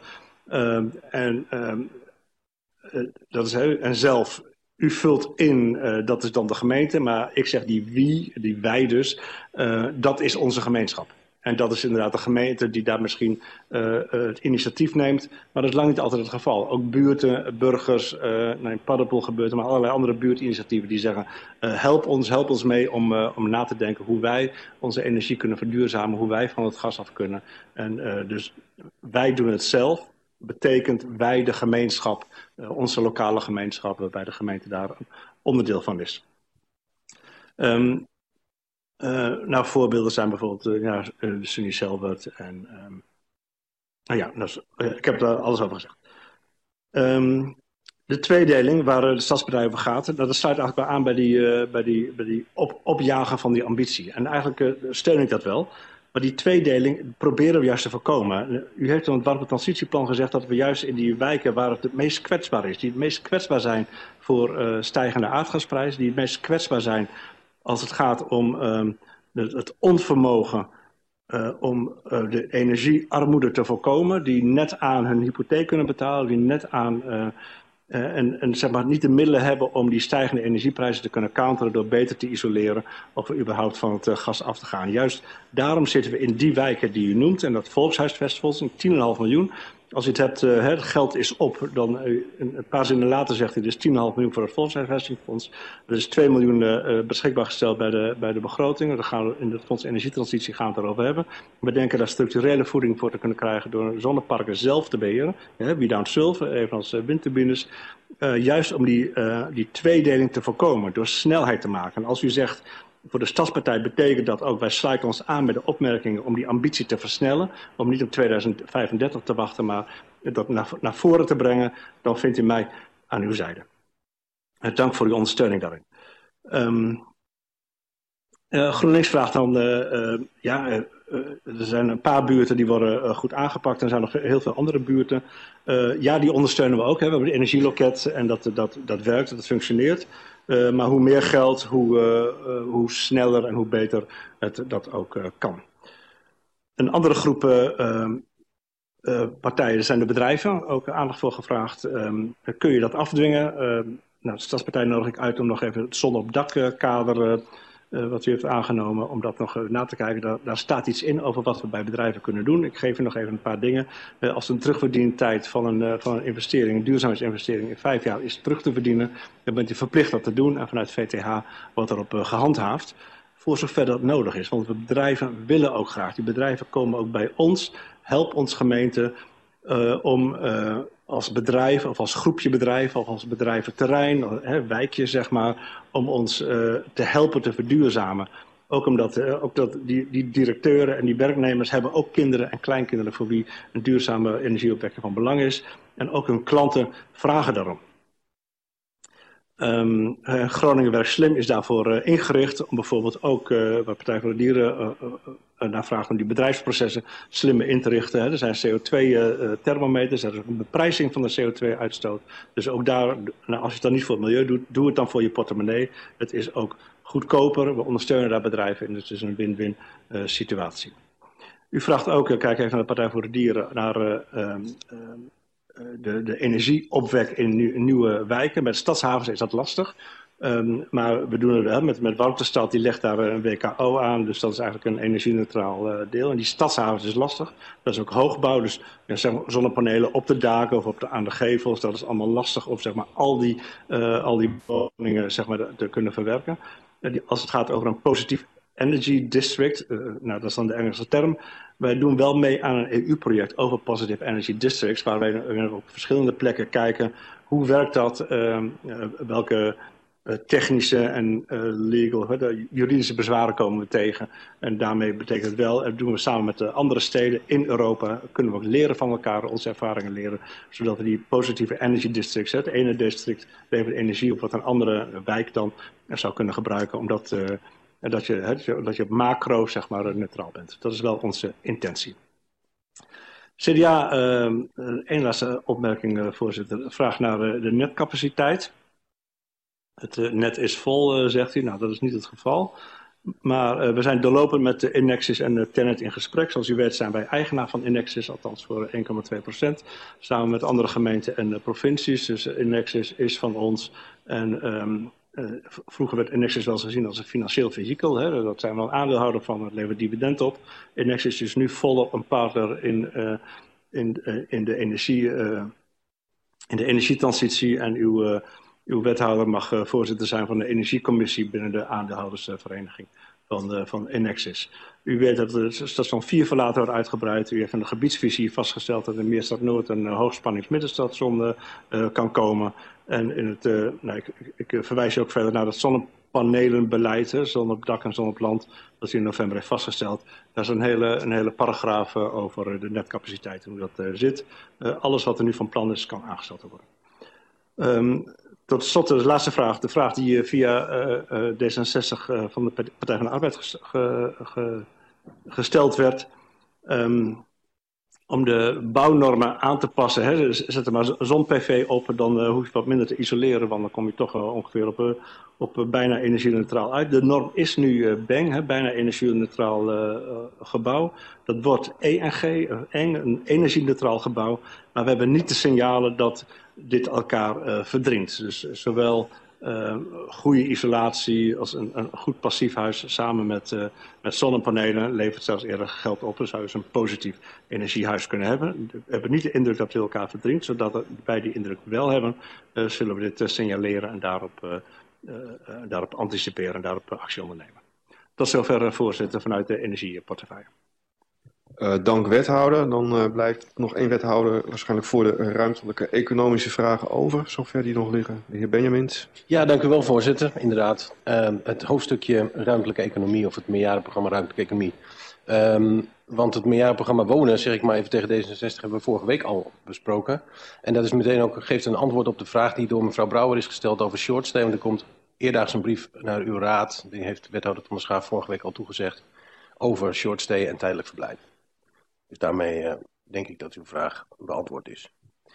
Speaker 12: Dat is, en zelf, u vult in, dat is dan de gemeente, maar ik zeg die wij dus, dat is onze gemeenschap. En dat is inderdaad de gemeente die daar misschien het initiatief neemt. Maar dat is lang niet altijd het geval. Ook buurten, burgers, in Paddepoel gebeurt er, maar allerlei andere buurtinitiatieven die zeggen, help ons mee om na te denken hoe wij onze energie kunnen verduurzamen, hoe wij van het gas af kunnen. En dus wij doen het zelf, betekent wij de gemeenschap, onze lokale gemeenschap, waarbij de gemeente daar een onderdeel van is. Voorbeelden zijn bijvoorbeeld Sunny Selwert en ik heb daar alles over gezegd. De tweedeling waar de stadspartij over gaat, dat sluit eigenlijk wel aan bij die opjagen van die ambitie. En eigenlijk steun ik dat wel. Maar die tweedeling proberen we juist te voorkomen. U heeft in het warme transitieplan gezegd dat we juist in die wijken waar het meest kwetsbaar is, die het meest kwetsbaar zijn voor stijgende aardgasprijzen, die het meest kwetsbaar zijn als het gaat om het onvermogen om de energiearmoede te voorkomen, die net aan hun hypotheek kunnen betalen, die net aan en zeg maar niet de middelen hebben om die stijgende energieprijzen te kunnen counteren door beter te isoleren of überhaupt van het gas af te gaan. Juist daarom zitten we in die wijken die u noemt en dat volkshuisvestfonds, 10,5 miljoen. Als u het hebt, het geld is op, dan een paar zinnen later zegt u dus 10,5 miljoen voor het volkshuisvestingsfonds. Er is 2 miljoen beschikbaar gesteld bij de begroting. Dan gaan we in het Fonds Energietransitie gaan we het erover hebben. We denken daar structurele voeding voor te kunnen krijgen door zonneparken zelf te beheren. We don't solve, evenals windturbines. Juist om die tweedeling te voorkomen, door snelheid te maken. En als u zegt, voor de Stadspartij betekent dat ook, wij sluiten ons aan bij de opmerkingen om die ambitie te versnellen. Om niet op 2035 te wachten, maar dat naar voren te brengen. Dan vindt u mij aan uw zijde. Dank voor uw ondersteuning daarin. GroenLinks vraagt dan, er zijn een paar buurten die worden goed aangepakt. En er zijn nog heel veel andere buurten. Die ondersteunen we ook. We hebben de energieloket en dat werkt, dat functioneert. Maar hoe meer geld, hoe sneller en hoe beter dat ook kan. Een andere groep partijen zijn de bedrijven, ook aandacht voor gevraagd. Kun je dat afdwingen? De Stadspartij nodig ik uit om nog even het zon op dak kader wat u heeft aangenomen, om dat nog na te kijken. Daar staat iets in over wat we bij bedrijven kunnen doen. Ik geef u nog even een paar dingen. Als een terugverdientijd van een investering, een duurzaamheidsinvestering in 5 jaar is terug te verdienen, dan bent u verplicht dat te doen. En vanuit VTH wordt erop gehandhaafd. Voor zover dat nodig is. Want de bedrijven willen ook graag. Die bedrijven komen ook bij ons. Help ons gemeente om als bedrijf of als groepje bedrijven of als bedrijventerrein, wijkje zeg maar, om ons te helpen te verduurzamen. Ook omdat die directeuren en die werknemers hebben ook kinderen en kleinkinderen voor wie een duurzame energieopwekking van belang is. En ook hun klanten vragen daarom. Groningen Werkt Slim is daarvoor ingericht om bijvoorbeeld ook, waar Partij voor de Dieren naar vraagt, om die bedrijfsprocessen slimmer in te richten. Hè. Er zijn CO2-thermometers, er is een beprijzing van de CO2-uitstoot. Dus ook daar, nou, als je het dan niet voor het milieu doet, doe het dan voor je portemonnee. Het is ook goedkoper, we ondersteunen daar bedrijven in, dus het is een win-win situatie. U vraagt ook, kijk even naar de Partij voor de Dieren, naar de energieopwek in nieuwe wijken. Met stadshavens is dat lastig. Maar we doen het met Wouterstad, die legt daar een WKO aan. Dus dat is eigenlijk een energie-neutraal deel. En die stadshavens is lastig. Dat is ook hoogbouw. Dus ja, zeg maar, zonnepanelen op de daken of aan de gevels. Dat is allemaal lastig om zeg maar, al die woningen zeg maar, te kunnen verwerken. Als het gaat over een positief energy district, nou, dat is dan de Engelse term. Wij doen wel mee aan een EU-project over positive energy districts, waar wij op verschillende plekken kijken hoe werkt dat, welke technische en legal, juridische bezwaren komen we tegen. En daarmee betekent het wel, dat doen we samen met de andere steden in Europa, kunnen we ook leren van elkaar, onze ervaringen leren, zodat we die positieve energy districts, het ene district levert energie op wat een andere wijk dan zou kunnen gebruiken, omdat dat je macro zeg maar, neutraal bent. Dat is wel onze intentie. CDA, één laatste opmerking, voorzitter. Vraag naar de netcapaciteit. Het net is vol, zegt u. Nou, dat is niet het geval. Maar we zijn doorlopend met de Enexis en Tennet in gesprek. Zoals u weet zijn wij eigenaar van Enexis, althans voor 1,2%. Samen met andere gemeenten en provincies. Dus Enexis is van ons. En vroeger werd Enexis wel eens gezien als een financieel vehikel. Hè. Dat zijn we een aandeelhouder van, het levert dividend op. Enexis is nu volop een partner in de energietransitie. En uw wethouder mag voorzitter zijn van de energiecommissie binnen de aandeelhoudersvereniging van Enexis. U weet dat het station 4 verlaten wordt uitgebreid. U heeft in de gebiedsvisie vastgesteld dat in Meerstad Noord een hoogspanningsmiddenstation kan komen. En in ik verwijs je ook verder naar het zonnepanelenbeleid, zon op dak en zon op land, dat u in november heeft vastgesteld. Daar is een hele paragraaf over de netcapaciteit en hoe dat zit. Alles wat er nu van plan is, kan aangesloten worden. Tot slot de laatste vraag. De vraag die via D66 van de Partij van de Arbeid gesteld werd. Om de bouwnormen aan te passen. Hè. Zet er maar zon-PV op, dan hoef je wat minder te isoleren. Want dan kom je toch ongeveer op bijna energie-neutraal uit. De norm is nu BENG, bijna energie-neutraal gebouw. Dat wordt ENG, een energie-neutraal gebouw. Maar we hebben niet de signalen dat dit elkaar verdringt. Dus zowel goede isolatie als een goed passief huis samen met zonnepanelen levert zelfs eerder geld op. Dan zou je dus een positief energiehuis kunnen hebben. We hebben niet de indruk dat het elkaar verdringt. Zodat wij die indruk wel hebben, zullen we dit signaleren en daarop anticiperen en daarop actie ondernemen. Tot zover, voorzitter, vanuit de energieportefeuille.
Speaker 2: Dank wethouder. Dan blijft nog één wethouder waarschijnlijk voor de ruimtelijke economische vragen over, zover die nog liggen. De heer Benjamins.
Speaker 13: Ja, dank u wel, voorzitter. Inderdaad, het hoofdstukje ruimtelijke economie of het meerjarenprogramma ruimtelijke economie. Want het meerjarenprogramma wonen, zeg ik maar even tegen D66, hebben we vorige week al besproken. En dat is meteen ook, geeft een antwoord op de vraag die door mevrouw Brouwer is gesteld over shortstay. Want er komt eerdaags een brief naar uw raad, die heeft wethouder Ton de Schaaf vorige week al toegezegd, over shortstay en tijdelijk verblijf. Dus daarmee denk ik dat uw vraag beantwoord is.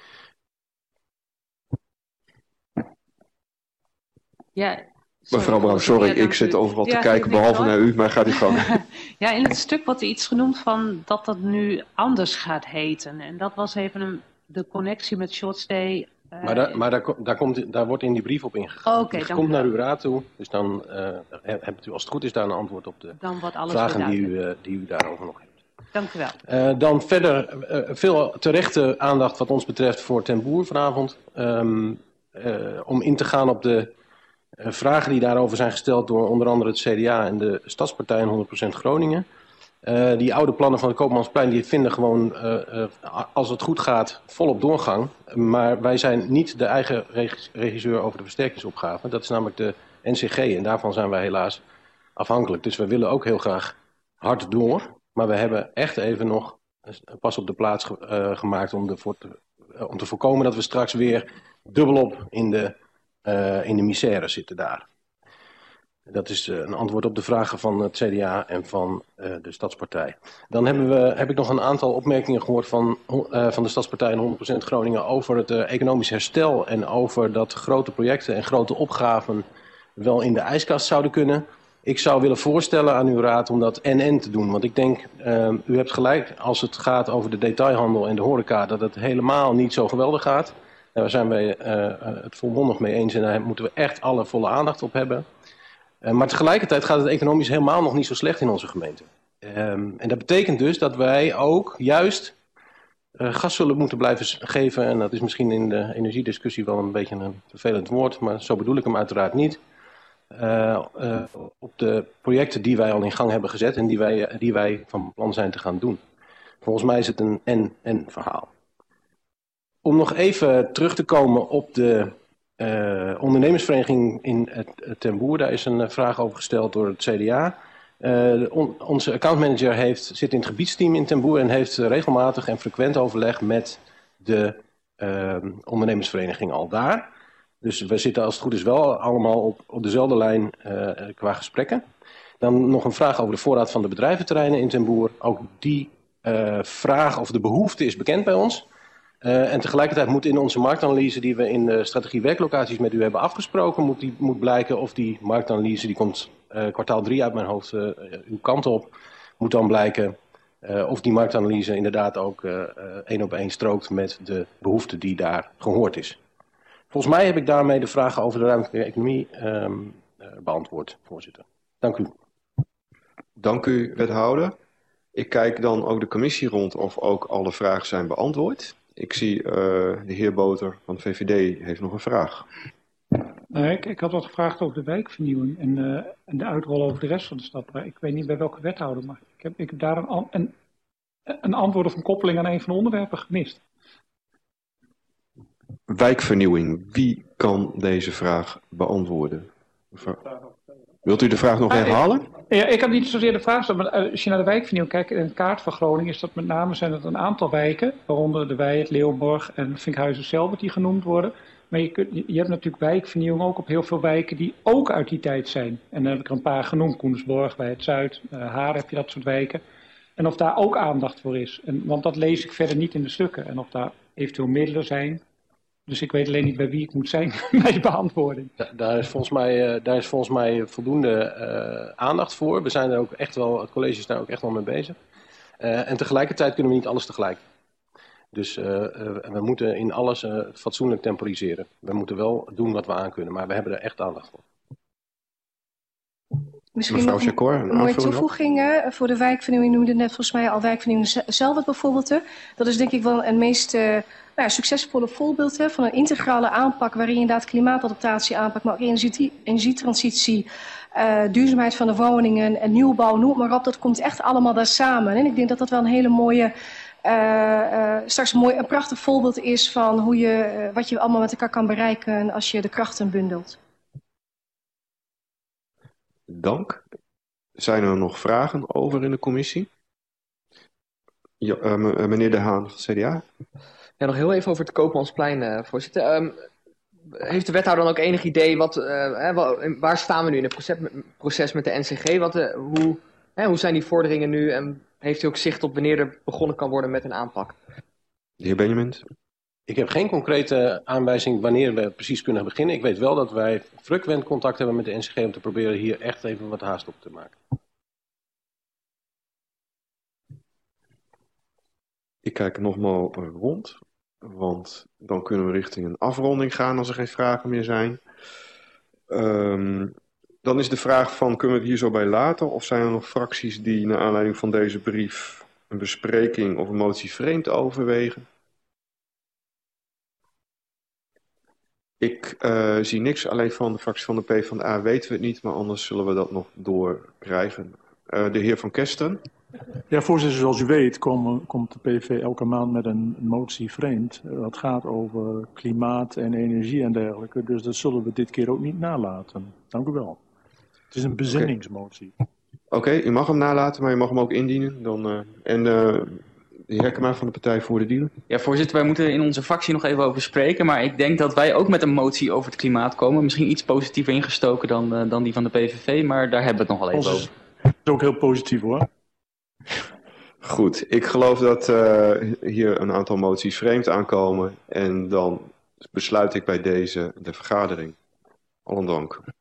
Speaker 6: Ja,
Speaker 2: mevrouw Brouw, sorry, ik zit overal te kijken, behalve naar u, maar gaat u gang.
Speaker 6: Ja, in het stuk wordt iets genoemd van dat dat nu anders gaat heten. En dat was even de connectie met shortstay.
Speaker 13: Maar daar wordt in die brief op ingegaan.
Speaker 6: Okay,
Speaker 13: het komt naar uw raad toe, dus dan hebt u als het goed is daar een antwoord op de vragen die u daarover nog hebt.
Speaker 6: Dank u wel.
Speaker 13: Dan verder veel terechte aandacht wat ons betreft voor Ten Boer vanavond. Om in te gaan op de vragen die daarover zijn gesteld door onder andere het CDA en de Stadspartij en 100% Groningen. Die oude plannen van de Koopmansplein die vinden gewoon, als het goed gaat, volop doorgang. Maar wij zijn niet de eigen regisseur over de versterkingsopgave. Dat is namelijk de NCG en daarvan zijn wij helaas afhankelijk. Dus we willen ook heel graag hard door. Maar we hebben echt even nog pas op de plaats gemaakt om te voorkomen dat we straks weer dubbelop in de misère zitten daar. Dat is een antwoord op de vragen van het CDA en van de Stadspartij. Dan heb ik nog een aantal opmerkingen gehoord van de Stadspartij en 100% Groningen over het economisch herstel en over dat grote projecten en grote opgaven wel in de ijskast zouden kunnen. Ik zou willen voorstellen aan uw raad om dat en te doen. Want ik denk, u hebt gelijk als het gaat over de detailhandel en de horeca, dat het helemaal niet zo geweldig gaat. Daar zijn wij het volmondig mee eens en daar moeten we echt alle volle aandacht op hebben. Maar tegelijkertijd gaat het economisch helemaal nog niet zo slecht in onze gemeente. En dat betekent dus dat wij ook juist gas zullen moeten blijven geven. En dat is misschien in de energiediscussie wel een beetje een vervelend woord, maar zo bedoel ik hem uiteraard niet. Op de projecten die wij al in gang hebben gezet en die wij van plan zijn te gaan doen. Volgens mij is het een en verhaal. Om nog even terug te komen op de ondernemersvereniging in Ten Boer, daar is een vraag over gesteld door het CDA. Onze accountmanager zit in het gebiedsteam in Ten Boer en heeft regelmatig en frequent overleg met de ondernemersvereniging al daar. Dus we zitten als het goed is wel allemaal op dezelfde lijn qua gesprekken. Dan nog een vraag over de voorraad van de bedrijventerreinen in Ten Boer. Ook die vraag of de behoefte is bekend bij ons. En tegelijkertijd moet in onze marktanalyse die we in de strategie werklocaties met u hebben afgesproken, moet blijken of die marktanalyse, die komt kwartaal 3 uit mijn hoofd uw kant op, moet dan blijken of die marktanalyse inderdaad ook 1 op 1 strookt met de behoefte die daar gehoord is. Volgens mij heb ik daarmee de vragen over de ruimtelijke economie beantwoord, voorzitter. Dank u.
Speaker 2: Dank u, wethouder. Ik kijk dan ook de commissie rond of ook alle vragen zijn beantwoord. Ik zie de heer Boter van de VVD heeft nog een vraag.
Speaker 4: Ik had wat gevraagd over de wijkvernieuwing en de uitrol over de rest van de stad. Maar ik weet niet bij welke wethouder, maar ik heb daar een antwoord of een koppeling aan een van de onderwerpen gemist.
Speaker 2: Wijkvernieuwing, wie kan deze vraag beantwoorden? Wilt u de vraag nog herhalen?
Speaker 4: Ja, ik had niet zozeer de vraag, maar als je naar de wijkvernieuwing kijkt, in de kaart van Groningen is dat met name zijn het een aantal wijken, waaronder de Wijert, Leeuwborg en Vinkhuizen-Zelwert die genoemd worden. Maar je hebt natuurlijk wijkvernieuwing ook op heel veel wijken die ook uit die tijd zijn. En dan heb ik er een paar genoemd, Koendersborg, bij het Zuid, Haar heb je dat soort wijken. En of daar ook aandacht voor is. Want dat lees ik verder niet in de stukken. En of daar eventueel middelen zijn. Dus ik weet alleen niet bij wie ik moet zijn bij de beantwoording.
Speaker 13: Daar is volgens mij voldoende aandacht voor. We zijn er ook echt wel, het college is daar ook echt wel mee bezig. En tegelijkertijd kunnen we niet alles tegelijk. Dus we moeten in alles fatsoenlijk temporiseren. We moeten wel doen wat we aan kunnen, maar we hebben er echt aandacht voor.
Speaker 11: Misschien nog een mooie toevoeging voor de wijkvernieuwing. Noemde net volgens mij al wijkvernieuwing zelf bijvoorbeeld. Dat is denk ik wel een meest succesvolle voorbeeld van een integrale aanpak waarin je inderdaad klimaatadaptatie aanpakt, maar ook energietransitie, duurzaamheid van de woningen en nieuwbouw, noem maar op. Dat komt echt allemaal daar samen. En ik denk dat dat wel een hele mooie, straks een prachtig voorbeeld is van wat je allemaal met elkaar kan bereiken als je de krachten bundelt.
Speaker 2: Dank. Zijn er nog vragen over in de commissie? Ja, meneer De Haan van CDA.
Speaker 8: Ja, nog heel even over het Koopmansplein, voorzitter. Heeft de wethouder dan ook enig idee waar staan we nu in het proces met de NCG? Hoe zijn die vorderingen nu en heeft u ook zicht op wanneer er begonnen kan worden met een aanpak?
Speaker 2: De heer Benjamins.
Speaker 13: Ik heb geen concrete aanwijzing wanneer we precies kunnen beginnen. Ik weet wel dat wij frequent contact hebben met de NCG om te proberen hier echt even wat haast op te maken.
Speaker 2: Ik kijk nogmaals rond, want dan kunnen we richting een afronding gaan als er geen vragen meer zijn. Dan is de vraag van, kunnen we het hier zo bij laten? Of zijn er nog fracties die naar aanleiding van deze brief een bespreking of een motie vreemd overwegen? Ik zie niks, alleen van de fractie van de PvdA weten we het niet, maar anders zullen we dat nog doorkrijgen. De heer Van Kesteren.
Speaker 1: Ja, voorzitter, zoals u weet komt de PVV elke maand met een motie vreemd. Dat gaat over klimaat en energie en dergelijke. Dus dat zullen we dit keer ook niet nalaten. Dank u wel. Het is een bezinningsmotie.
Speaker 2: Oké, u mag hem nalaten, maar u mag hem ook indienen. De heer Herkema van de Partij voor de Dieren.
Speaker 7: Ja, voorzitter, wij moeten in onze fractie nog even over spreken. Maar ik denk dat wij ook met een motie over het klimaat komen. Misschien iets positiever ingestoken dan die van de PVV, maar daar hebben we het nog wel even over.
Speaker 1: Dat is ook heel positief hoor.
Speaker 2: Goed, ik geloof dat hier een aantal moties vreemd aankomen. En dan besluit ik bij deze de vergadering. Allen dank.